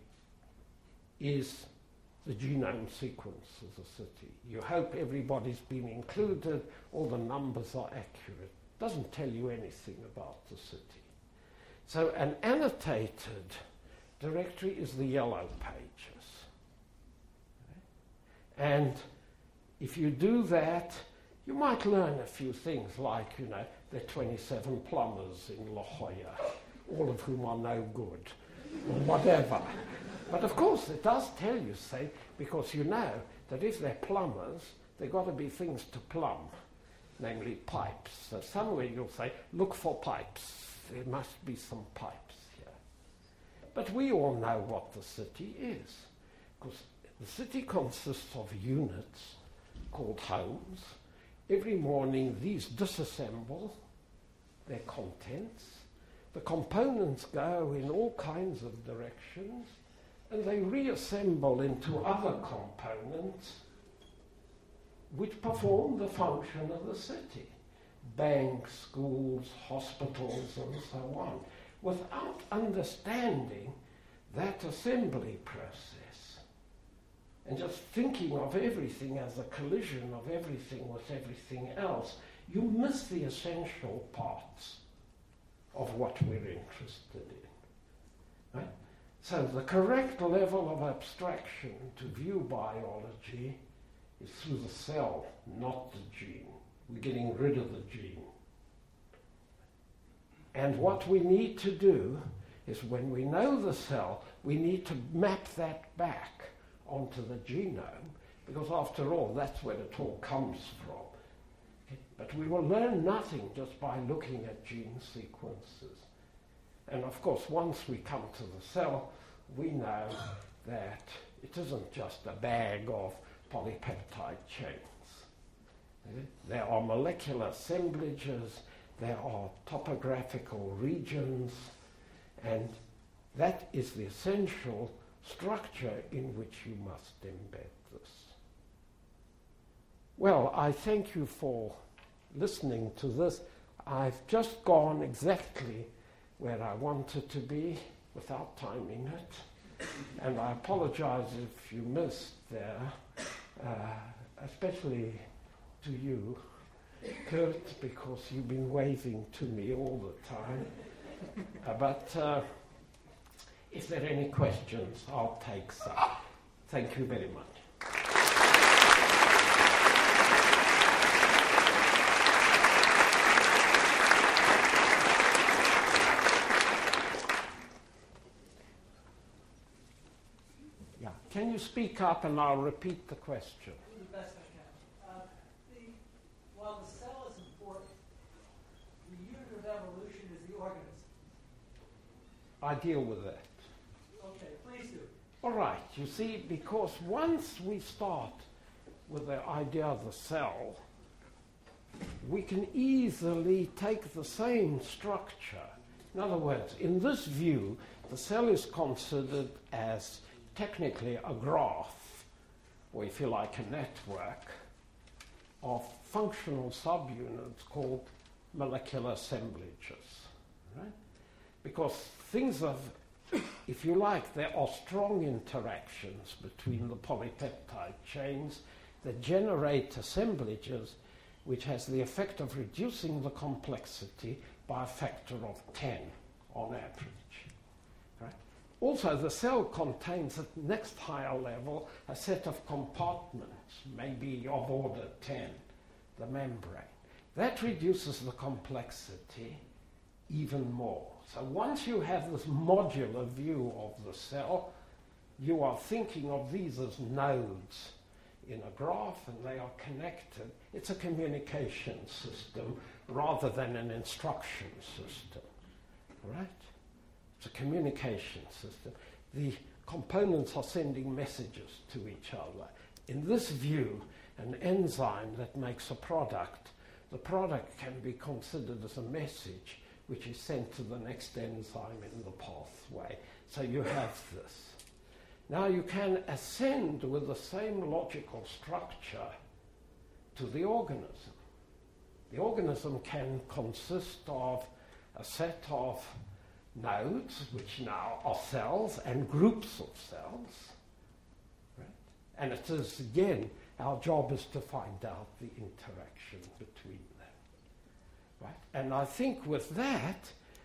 is the genome sequence of the city. You hope everybody's been included, all the numbers are accurate. Doesn't tell you anything about the city. So an annotated directory is the yellow pages. And if you do that, you might learn a few things like, you know, there are twenty-seven plumbers in La Jolla, all of whom are no good, or whatever. But of course, it does tell you, say, because you know that if they're plumbers, there got to be things to plumb, namely pipes. So somewhere you'll say, look for pipes. There must be some pipes here. But we all know what the city is, because the city consists of units called homes. Every morning, these disassemble their contents. The components go in all kinds of directions, and they reassemble into other components which perform the function of the city. Banks, schools, hospitals, and so on, without understanding that assembly process. And just thinking of everything as a collision of everything with everything else, you miss the essential parts of what we're interested in. Right? So the correct level of abstraction to view biology is through the cell, not the gene. We're getting rid of the gene. And what we need to do is when we know the cell, we need to map that back onto the genome, because after all, that's where it all comes from. Okay? But we will learn nothing just by looking at gene sequences. And of course, once we come to the cell, we know that it isn't just a bag of polypeptide chains. There are molecular assemblages, there are topographical regions, and that is the essential structure in which you must embed this. Well, I thank you for listening to this. I've just gone exactly where I wanted to be without timing it, and I apologize if you missed there, uh, especially to you, Kurt, because you've been waving to me all the time. uh, but uh, if there are any questions, I'll take some. Thank you very much. Yeah. Can you speak up and I'll repeat the question? The best I can. Uh, the, while the cell is important, the unit of evolution is the organism. I deal with that. Okay, please do. All right, you see, because once we start with the idea of the cell, we can easily take the same structure. In other words, in this view, the cell is considered as technically a graph, or if you like, a network of functional subunits called molecular assemblages, right? Because things of, if you like, there are strong interactions between the polypeptide chains that generate assemblages which has the effect of reducing the complexity by a factor of ten on average. Right? Also, the cell contains at the next higher level a set of compartments, maybe of order ten, the membrane. That reduces the complexity even more. So once you have this modular view of the cell, you are thinking of these as nodes in a graph, and they are connected. It's a communication system rather than an instruction system, right? It's a communication system. The components are sending messages to each other. In this view, an enzyme that makes a product, the product can be considered as a message which is sent to the next enzyme in the pathway. So you have this. Now you can ascend with the same logical structure to the organism. The organism can consist of a set of nodes, which now are cells, and groups of cells. Right? And it is, again, our job is to find out the interaction between them. Right? And I think with that,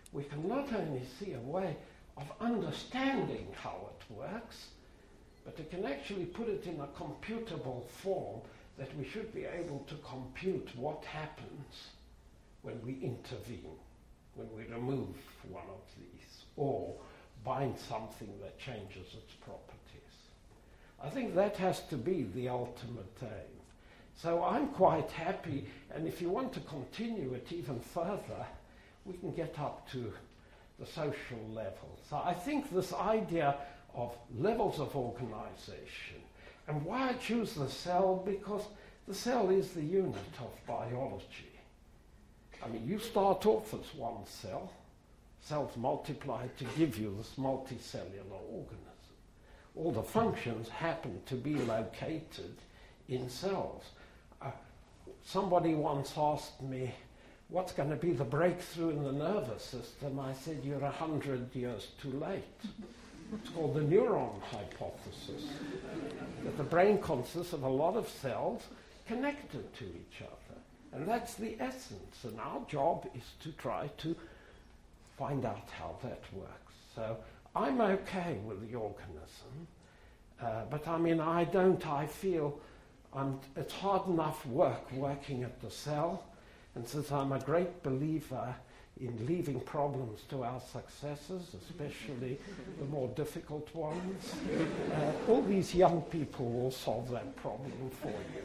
we can not only see a way of understanding how it works, but we can actually put it in a computable form that we should be able to compute what happens when we intervene, when we remove one of these, or bind something that changes its properties. I think that has to be the ultimate aim. So I'm quite happy, and if you want to continue it even further, we can get up to the social level. So I think this idea of levels of organization, and why I choose the cell, because the cell is the unit of biology. I mean, you start off as one cell, cells multiply to give you this multicellular organism. All the functions happen to be located in cells. Uh, somebody once asked me, what's going to be the breakthrough in the nervous system? I said, you're a hundred years too late. It's called the neuron hypothesis, that the brain consists of a lot of cells connected to each other. And that's the essence. And our job is to try to find out how that works. So I'm okay with the organism, uh, but I mean, I don't, I feel I'm, it's hard enough work working at the cell, and since I'm a great believer in leaving problems to our successors, especially the more difficult ones, uh, all these young people will solve that problem for you.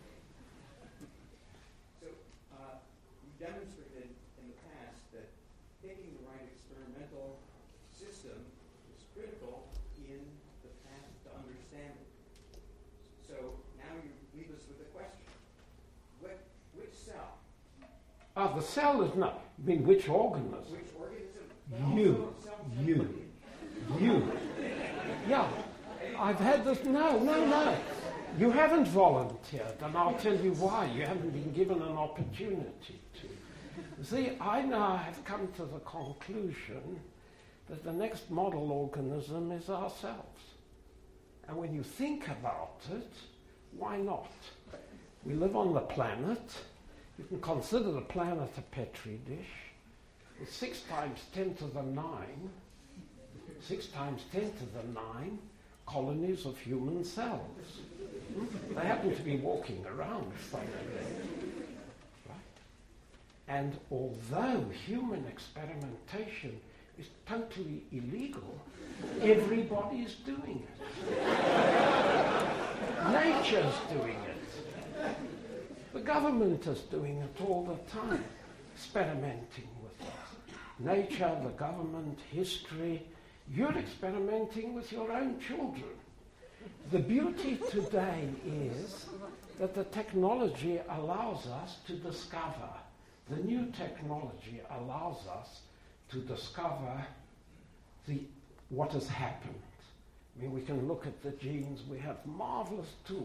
So uh, you demonstrated in the past that picking the right experimental system is critical in the path to understanding. So now you leave us with a question. What, which cell? Ah, the cell is not, I mean, which organism? Which organism? You, you, you. Yeah, I've had this, no, no, no. You haven't volunteered, and I'll tell you why. You haven't been given an opportunity to. See, I now have come to the conclusion that the next model organism is ourselves. And when you think about it, why not? We live on the planet. You can consider the planet a petri dish. With six times ten to the nine, six times ten to the nine colonies of human cells. Hmm? They happen to be walking around somewhere. Right? And although human experimentation is totally illegal, everybody is doing it. Nature's doing it. The government is doing it all the time, experimenting with us. Nature, the government, history. You're experimenting with your own children. The beauty today is that the technology allows us to discover. The new technology allows us to discover the, what has happened. I mean, we can look at the genes. We have marvelous tools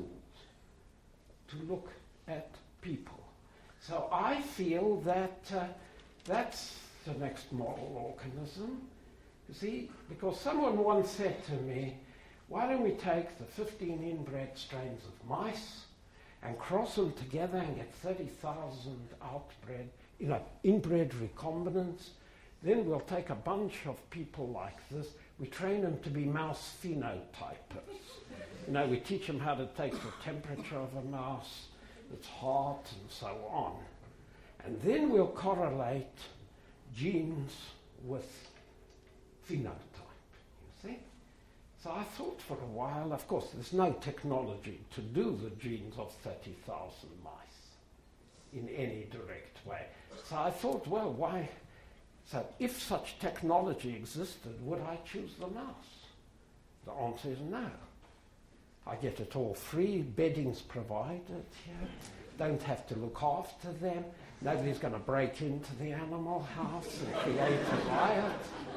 to look at people. So I feel that uh, that's the next model organism. You see, because someone once said to me, why don't we take the fifteen inbred strains of mice and cross them together and get thirty thousand outbred, you know, inbred recombinants? Then we'll take a bunch of people like this. We train them to be mouse phenotypers. You know, we teach them how to take the temperature of a mouse, its heart, and so on. And then we'll correlate genes with phenotype, you see? So I thought for a while, of course, there's no technology to do the genes of thirty thousand mice in any direct way. So I thought, well, why? So if such technology existed, would I choose the mouse? The answer is no. I get it all free, bedding's provided here, don't have to look after them, nobody's going to break into the animal house and create a riot.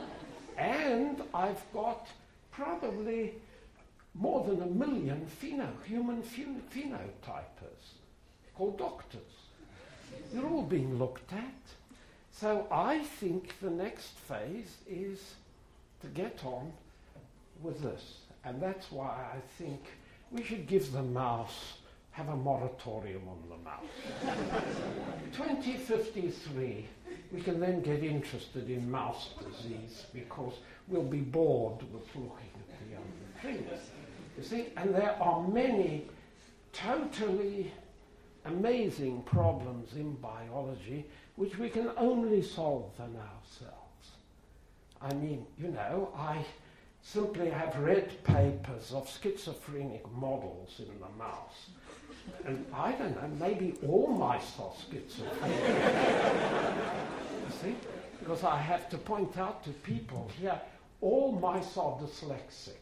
And I've got probably more than a million pheno, human pheno, phenotypers called doctors. They're all being looked at. So I think the next phase is to get on with this. And that's why I think we should give the mouse, have a moratorium on the mouse. twenty fifty-three we can then get interested in mouse disease because we'll be bored with looking at the other things. You see, and there are many totally amazing problems in biology which we can only solve in ourselves. I mean, you know, I simply have read papers of schizophrenic models in the mouse. And I don't know, maybe all mice are schizophrenic. You see? Because I have to point out to people here, all mice are dyslexic.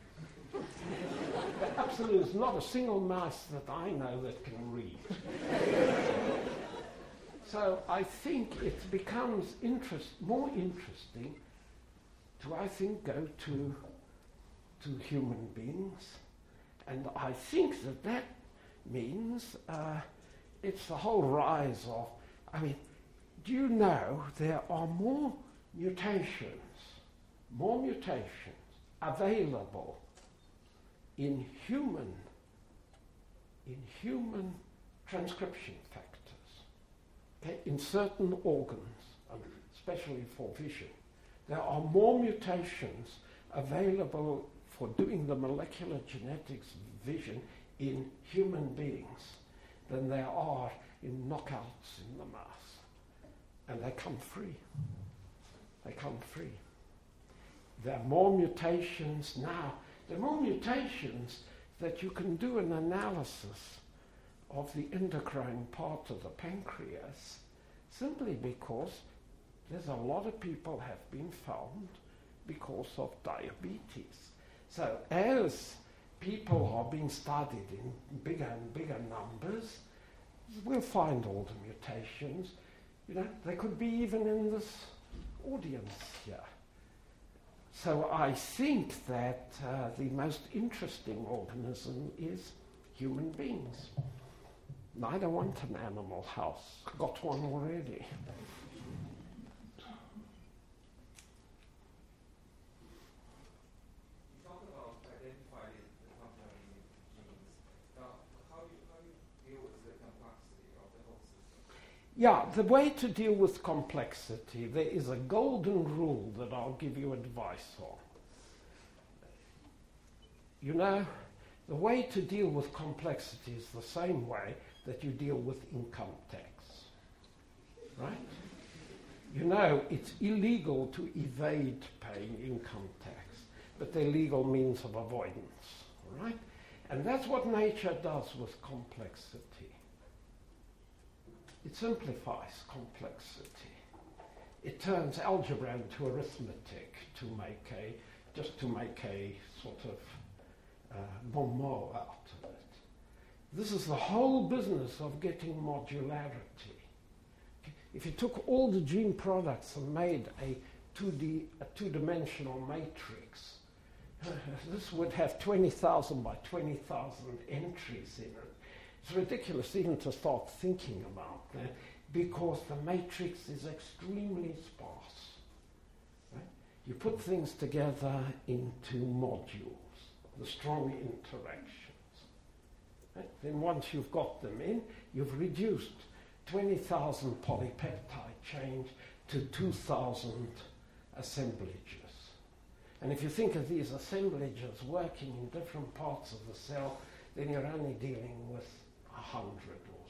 There absolutely is not a single mouse that I know that can read. So I think it becomes interest, more interesting to, I think, go to, to human beings. And I think that that means uh, it's the whole rise of, I mean, do you know there are more mutations, more mutations available in human, in human transcription factors, okay, in certain organs, um, especially for vision. There are more mutations available for doing the molecular genetics vision in human beings than there are in knockouts in the mouse. And they come free. They come free. There are more mutations now. There are more mutations that you can do an analysis of the endocrine part of the pancreas simply because there's a lot of people have been found because of diabetes. So as people are being studied in bigger and bigger numbers, we'll find all the mutations. You know, they could be even in this audience here. So I think that uh, the most interesting organism is human beings. And I don't want an animal house. Got one already. Yeah, the way to deal with complexity, there is a golden rule that I'll give you advice on. You know, the way to deal with complexity is the same way that you deal with income tax, right? You know, it's illegal to evade paying income tax, but they're legal means of avoidance, right? And that's what nature does with complexity. It simplifies complexity. It turns algebra into arithmetic to make a, just to make a sort of uh, bon mot out of it. This is the whole business of getting modularity. If you took all the gene products and made a two D, a two-dimensional matrix, this would have twenty thousand by twenty thousand entries in it. It's ridiculous even to start thinking about that because the matrix is extremely sparse. Right? You put things together into modules, the strong interactions. Right? Then once you've got them in, you've reduced twenty thousand polypeptide chains to two thousand assemblages. And if you think of these assemblages working in different parts of the cell, then you're only dealing with a hundred or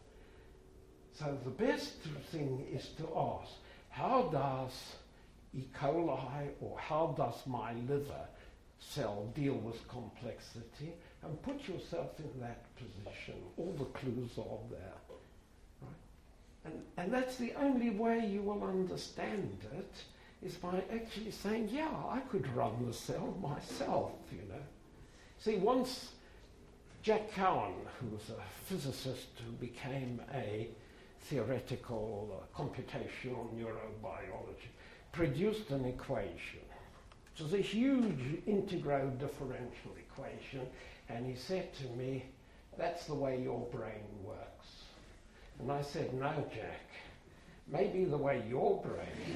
so. So the best thing is to ask, how does E. coli or how does my liver cell deal with complexity? And put yourself in that position. All the clues are there. Right? And, and that's the only way you will understand it, is by actually saying, yeah, I could run the cell myself, you know. See, once Jack Cowan, who was a physicist who became a theoretical uh, computational neurobiology, produced an equation. It was a huge integral differential equation, and he said to me, that's the way your brain works. And I said, no, Jack, maybe the way your brain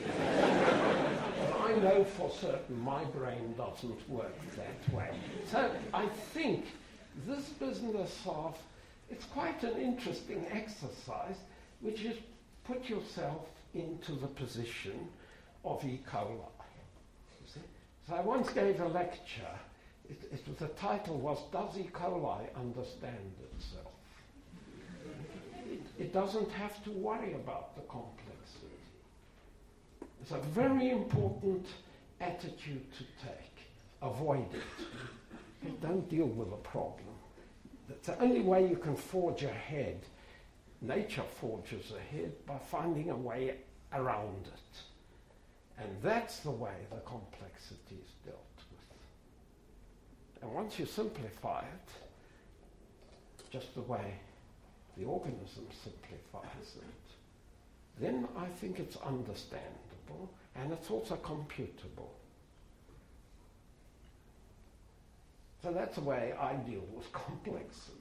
but I know for certain my brain doesn't work that way. So I think this business of, it's quite an interesting exercise, which is put yourself into the position of E. coli. You see? So I once gave a lecture. It, it was, the title was, Does E. coli Understand Itself? it, it doesn't have to worry about the complexity. It's a very important attitude to take. Avoid it. Okay, don't deal with the problem. That's the only way you can forge ahead. Nature forges ahead by finding a way around it. And that's the way the complexity is dealt with. And once you simplify it, just the way the organism simplifies it, then I think it's understandable and it's also computable. So that's the way I deal with complexity.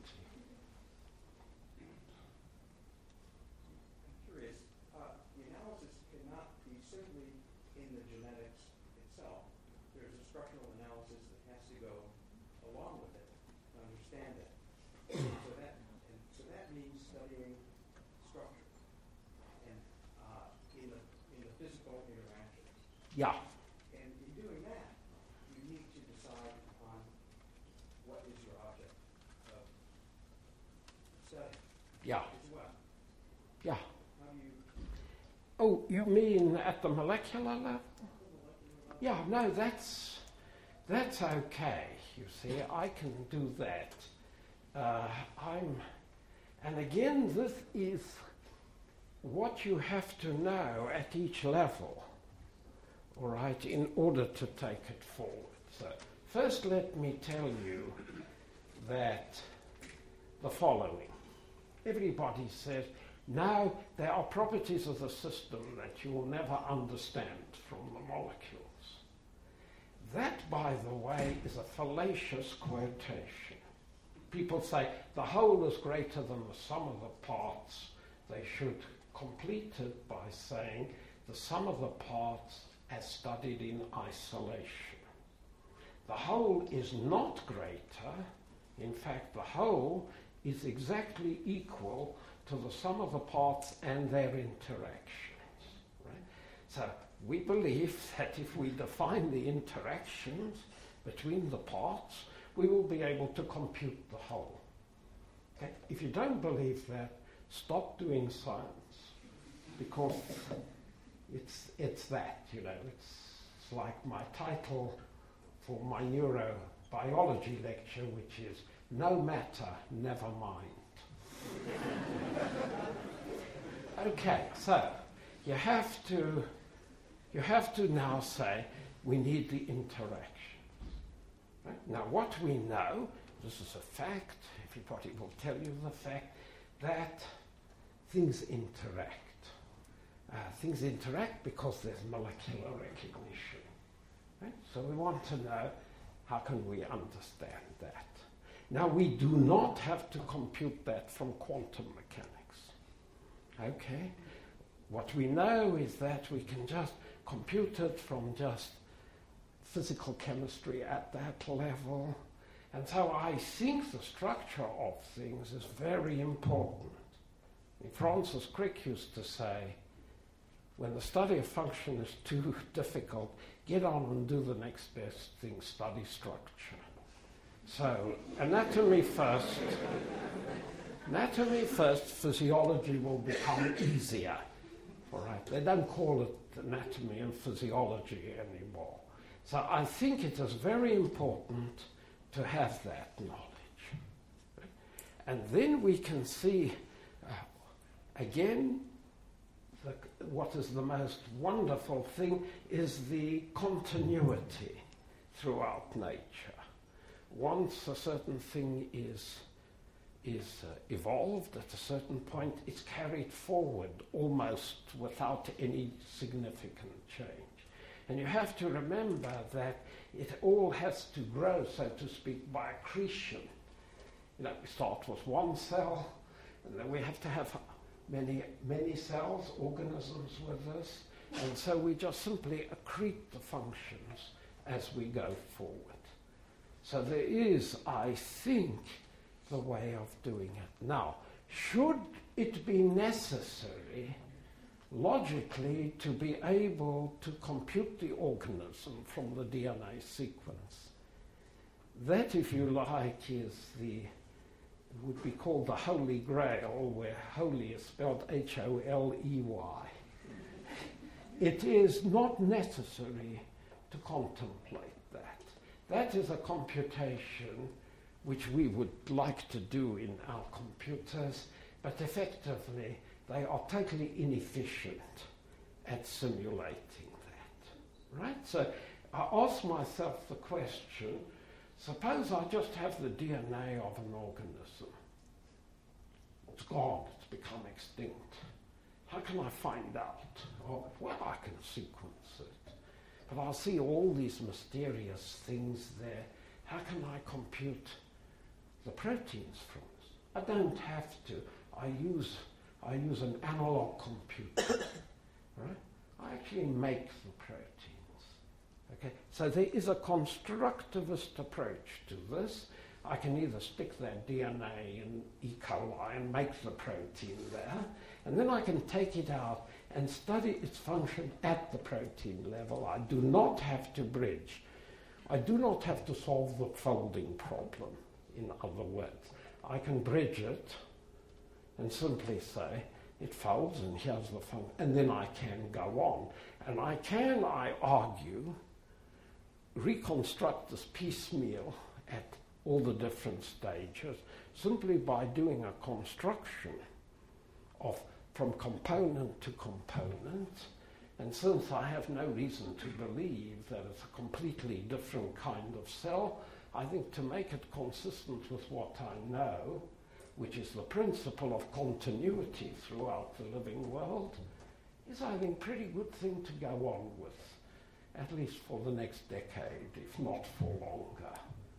I'm curious, uh, the analysis cannot be simply in the genetics itself. There's a structural analysis that has to go along with it to understand it. so that and so that means studying structure and uh, in the in the physical interaction. Yeah. And in doing that, you need to decide on what is your object of study Yeah. as well. Yeah. How do you Oh, you mean at the molecular level? Yeah, no, that's that's okay. You see, I can do that. Uh, I'm, and again, this is what you have to know at each level, all right, in order to take it forward. So, first, let me tell you that the following. Everybody says, now, there are properties of the system that you will never understand from the molecules. That, by the way, is a fallacious quotation. People say the whole is greater than the sum of the parts. They should complete it by saying the sum of the parts as studied in isolation. The whole is not greater. In fact, the whole is exactly equal to the sum of the parts and their interactions. Right? So we believe that if we define the interactions between the parts, we will be able to compute the whole. Okay? If you don't believe that, stop doing science, because it's it's that, you know, it's, it's like my title for my neurobiology lecture, which is No Matter, Never Mind. Okay, so you have to you have to now say we need the interactions. Right? Now what we know, this is a fact, everybody will tell you the fact, that things interact. Uh, things interact because there's molecular recognition. Right? So we want to know how can we understand that. Now, we do not have to compute that from quantum mechanics. Okay? What we know is that we can just compute it from just physical chemistry at that level. And so I think the structure of things is very important. Francis Crick used to say, when the study of function is too difficult, get on and do the next best thing, study structure. So, anatomy first. Anatomy first, physiology will become easier. All right, they don't call it anatomy and physiology anymore. So I think it is very important to have that knowledge. And then we can see, uh, again, the, what is the most wonderful thing is the continuity throughout nature. Once a certain thing is, is uh, evolved at a certain point, it's carried forward almost without any significant change. And you have to remember that it all has to grow, so to speak, by accretion. You know, we start with one cell, and then we have to have many, many cells, organisms with us, and so we just simply accrete the functions as we go forward. So there is, I think, the way of doing it. Now, should it be necessary logically to be able to compute the organism from the D N A sequence. That, if you like, is the, would be called the Holy Grail, where holy is spelled H O L E Y. It is not necessary to contemplate that. That is a computation which we would like to do in our computers, but effectively they are totally inefficient at simulating that, right? So I ask myself the question, suppose I just have the D N A of an organism. It's gone, it's become extinct. How can I find out? Oh, well, I can sequence it. But I'll see all these mysterious things there. How can I compute the proteins from this? I don't have to. I use, I use an analog computer, right? I actually make the proteins. Okay? So there is a constructivist approach to this. I can either stick that D N A in E. coli and make the protein there, and then I can take it out and study its function at the protein level. I do not have to bridge. I do not have to solve the folding problem, in other words. I can bridge it and simply say, it folds and here's the function, and then I can go on. And I can, I argue, reconstruct this piecemeal at all the different stages simply by doing a construction of from component to component. And since I have no reason to believe that it's a completely different kind of cell, I think to make it consistent with what I know, which is the principle of continuity throughout the living world, is, I think, a pretty good thing to go on with, at least for the next decade, if not for longer.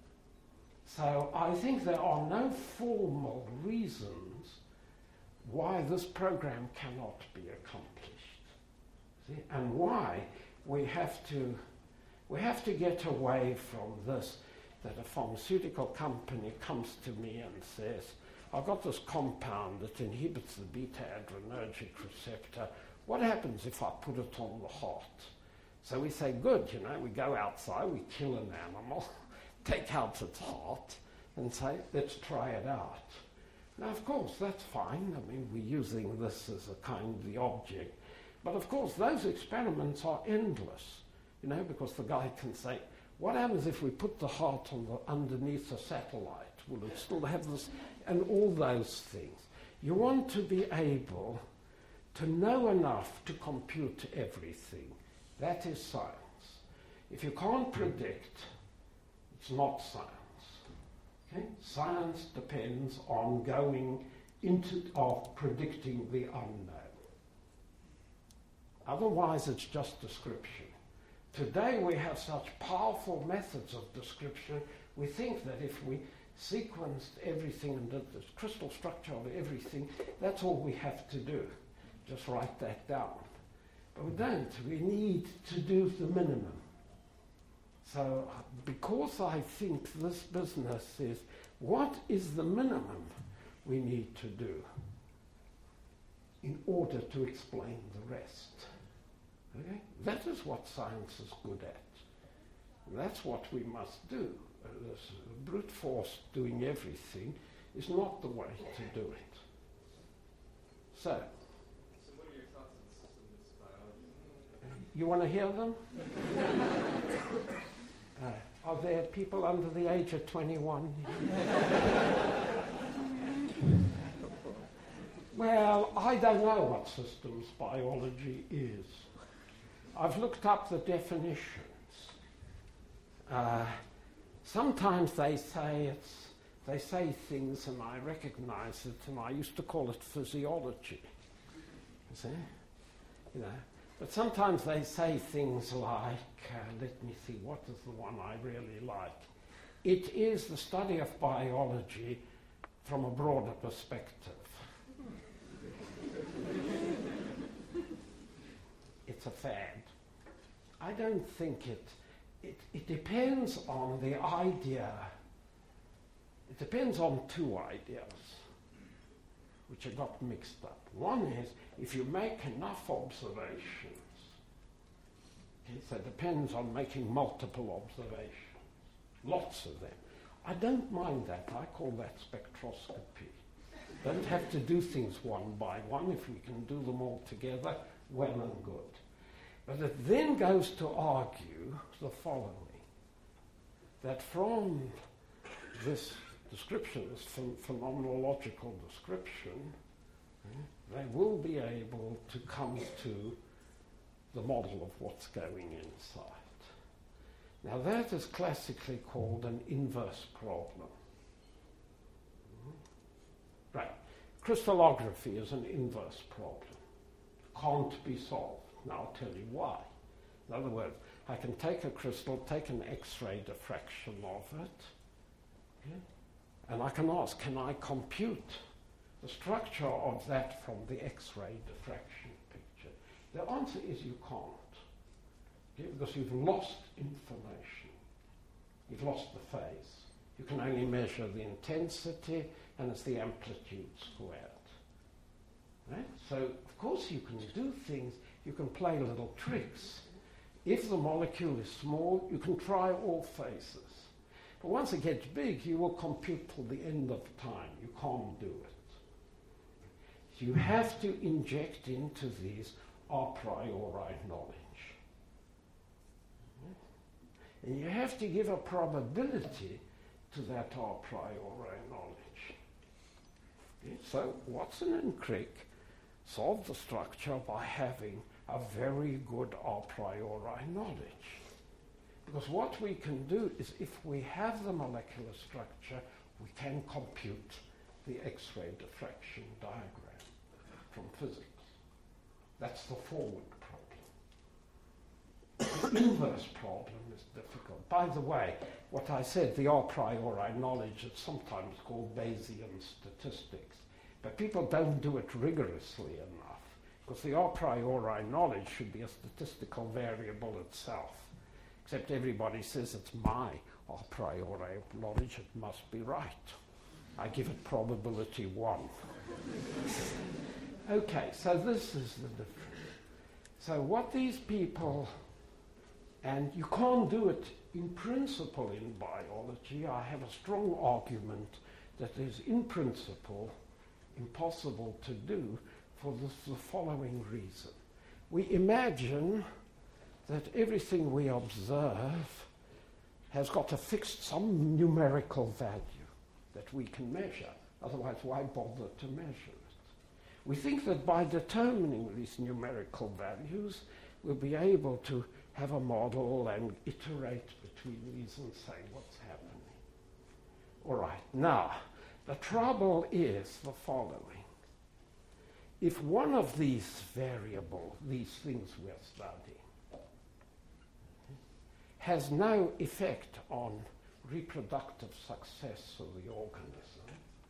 So I think there are no formal reasons why this program cannot be accomplished. See? And why we have to we have to get away from this, that a pharmaceutical company comes to me and says, I've got this compound that inhibits the beta-adrenergic receptor. What happens if I put it on the heart? So we say, good, you know, we go outside, we kill an animal, take out its heart, and say, let's try it out. Now, of course, that's fine. I mean, we're using this as a kind of the object. But, of course, those experiments are endless, you know, because the guy can say, what happens if we put the heart on the, underneath a satellite? Will it still have this? And all those things. You want to be able to know enough to compute everything. That is science. If you can't predict, it's not science. Okay? Science depends on going into, of predicting the unknown. Otherwise, it's just description. Today, we have such powerful methods of description, we think that if we sequenced everything and did the crystal structure of everything, that's all we have to do. Just write that down. But we don't. We need to do the minimum. So because I think this business is, what is the minimum we need to do in order to explain the rest? Okay? That is what science is good at. That's what we must do. Uh, this brute force doing everything is not the way to do it. So, So what are your thoughts on systems biology? you want to hear them? uh, are there people under the age of twenty-one? Well, I don't know what systems biology is. I've looked up the definitions. Uh, sometimes they say it's, they say things and I recognize it, and I used to call it physiology. You see? You know. But sometimes they say things like, uh, let me see, what is the one I really like? It is the study of biology from a broader perspective. It's a fad. I don't think it, it, it depends on the idea. It depends on two ideas, which have got mixed up. One is if you make enough observations, okay, so it depends on making multiple observations, lots of them. I don't mind that. I call that spectroscopy. Don't have to do things one by one. If we can do them all together, well and good. But it then goes to argue the following, that from this description, this ph- phenomenological description, eh, they will be able to come to the model of what's going inside. Now that is classically called an inverse problem. Right. Crystallography is an inverse problem. Can't be solved. Now I'll tell you why. In other words, I can take a crystal, take an X-ray diffraction of it, okay, and I can ask, can I compute the structure of that from the X-ray diffraction picture? The answer is you can't, okay, because you've lost information. You've lost the phase. You can only measure the intensity, and it's the amplitude squared. Right? So, of course, you can do things, you can play little tricks. If the molecule is small, you can try all phases. But once it gets big, you will compute till the end of time. You can't do it. You have to inject into these a priori knowledge. And you have to give a probability to that a priori knowledge. Okay? So Watson and Crick solved the structure by having a very good a priori knowledge. Because what we can do is, if we have the molecular structure, we can compute the X-ray diffraction diagram from physics. That's the forward problem. The inverse problem is difficult. By the way, what I said, the a priori knowledge is sometimes called Bayesian statistics. But people don't do it rigorously enough, because the a priori knowledge should be a statistical variable itself. Except everybody says it's my a priori knowledge, it must be right. I give it probability one. Okay, so this is the difference. So what these people, and you can't do it in principle in biology. I have a strong argument that it is in principle impossible to do for this, the following reason. We imagine that everything we observe has got a fixed, some numerical value that we can measure. Otherwise, why bother to measure it? We think that by determining these numerical values, we'll be able to have a model and iterate between these and say what's happening. All right, now, the trouble is the following. If one of these variables, these things we're studying, has no effect on reproductive success of the organism,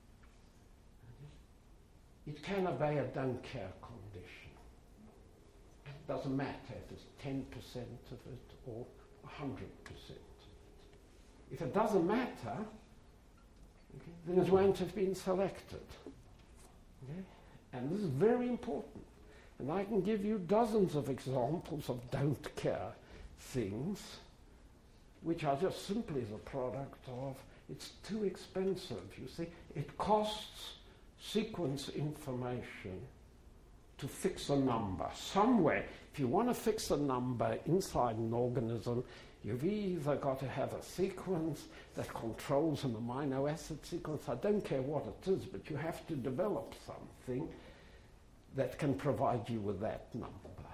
it can obey a don't care condition. It doesn't matter if it's ten percent of it or one hundred percent. If it doesn't matter, okay, then it won't have been selected. Okay? And this is very important. And I can give you dozens of examples of don't care things which are just simply the product of it's too expensive, you see. It costs sequence information to fix a number. Somewhere, if you want to fix a number inside an organism, you've either got to have a sequence that controls an amino acid sequence. I don't care what it is, but you have to develop something that can provide you with that number.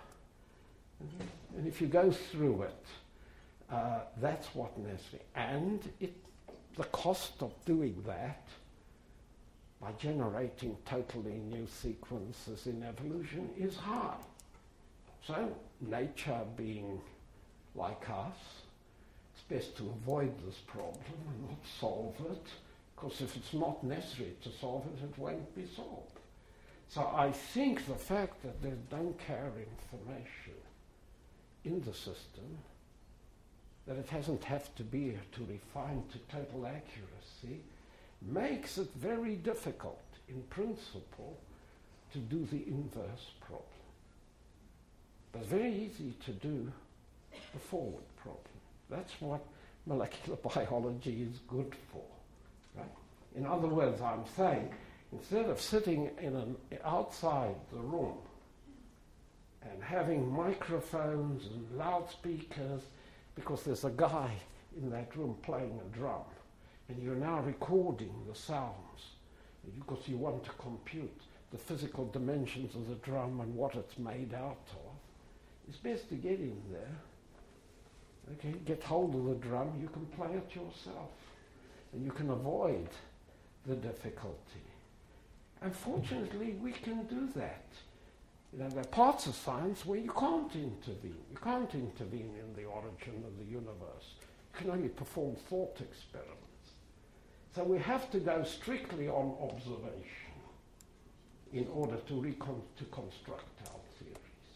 And if you go through it, uh, that's what necessary. And it, the cost of doing that by generating totally new sequences in evolution is high. So nature being like us, it's best to avoid this problem and not solve it, because if it's not necessary to solve it, it won't be solved. So I think the fact that there's don't care information in the system, that it hasn't have to be to refine to total accuracy, makes it very difficult, in principle, to do the inverse problem. But it's very easy to do the forward problem. That's what molecular biology is good for. Right? In other words, I'm saying, instead of sitting in an, outside the room and having microphones and loudspeakers, because there's a guy in that room playing a drum, and you're now recording the sounds, because you want to compute the physical dimensions of the drum and what it's made out of, it's best to get in there, okay, get hold of the drum, you can play it yourself, and you can avoid the difficulty. And fortunately, we can do that. You know, there are parts of science where you can't intervene. You can't intervene in the origin of the universe. You can only perform thought experiments. So we have to go strictly on observation in order to, recon- to construct our theories.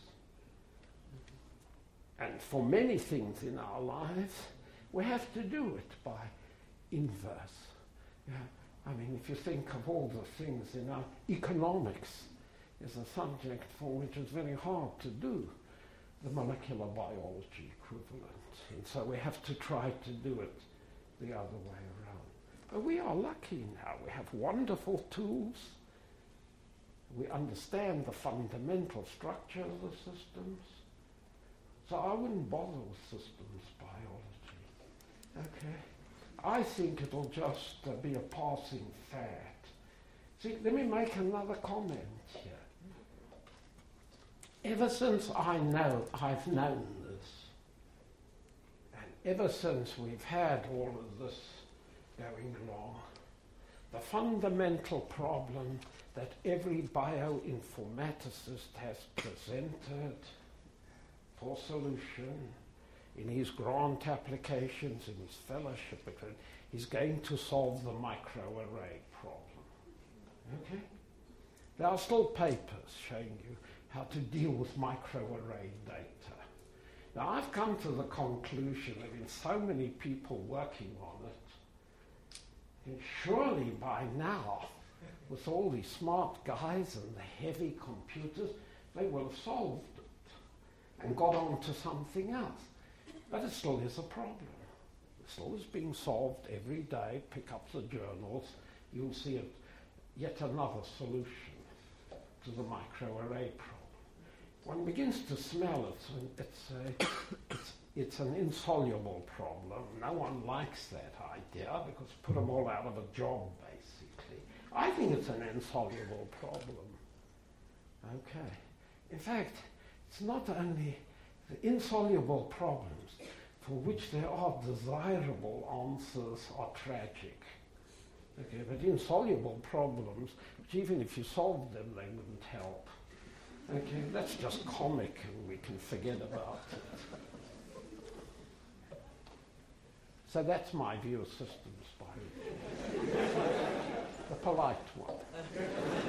And for many things in our lives, we have to do it by inverse. Yeah. I mean, if you think of all the things in our economics, is a subject for which it's very hard to do the molecular biology equivalent. And so we have to try to do it the other way around. But we are lucky now. We have wonderful tools. We understand the fundamental structure of the systems. So I wouldn't bother with systems biology. Okay. I think it'll just uh, be a passing fad. See, let me make another comment here. Ever since I know, I've known this, and ever since we've had all of this going along, the fundamental problem that every bioinformaticist has presented for solution in his grant applications, in his fellowship, he's going to solve the microarray problem. Okay? There are still papers showing you how to deal with microarray data. Now, I've come to the conclusion that in so many people working on it, and surely by now, with all these smart guys and the heavy computers, they will have solved it and got on to something else. But it still is a problem. It still is being solved every day. Pick up the journals, you'll see it, yet another solution to the microarray problem. One begins to smell it. It's, a, it's, it's an insoluble problem. No one likes that idea because it put them all out of a job, basically. I think it's an insoluble problem. Okay. In fact, it's not only the insoluble problems for which there are desirable answers are tragic. Okay, but insoluble problems, which even if you solved them, they wouldn't help. Okay, that's just comic and we can forget about it. So that's my view of systems biology. The polite one.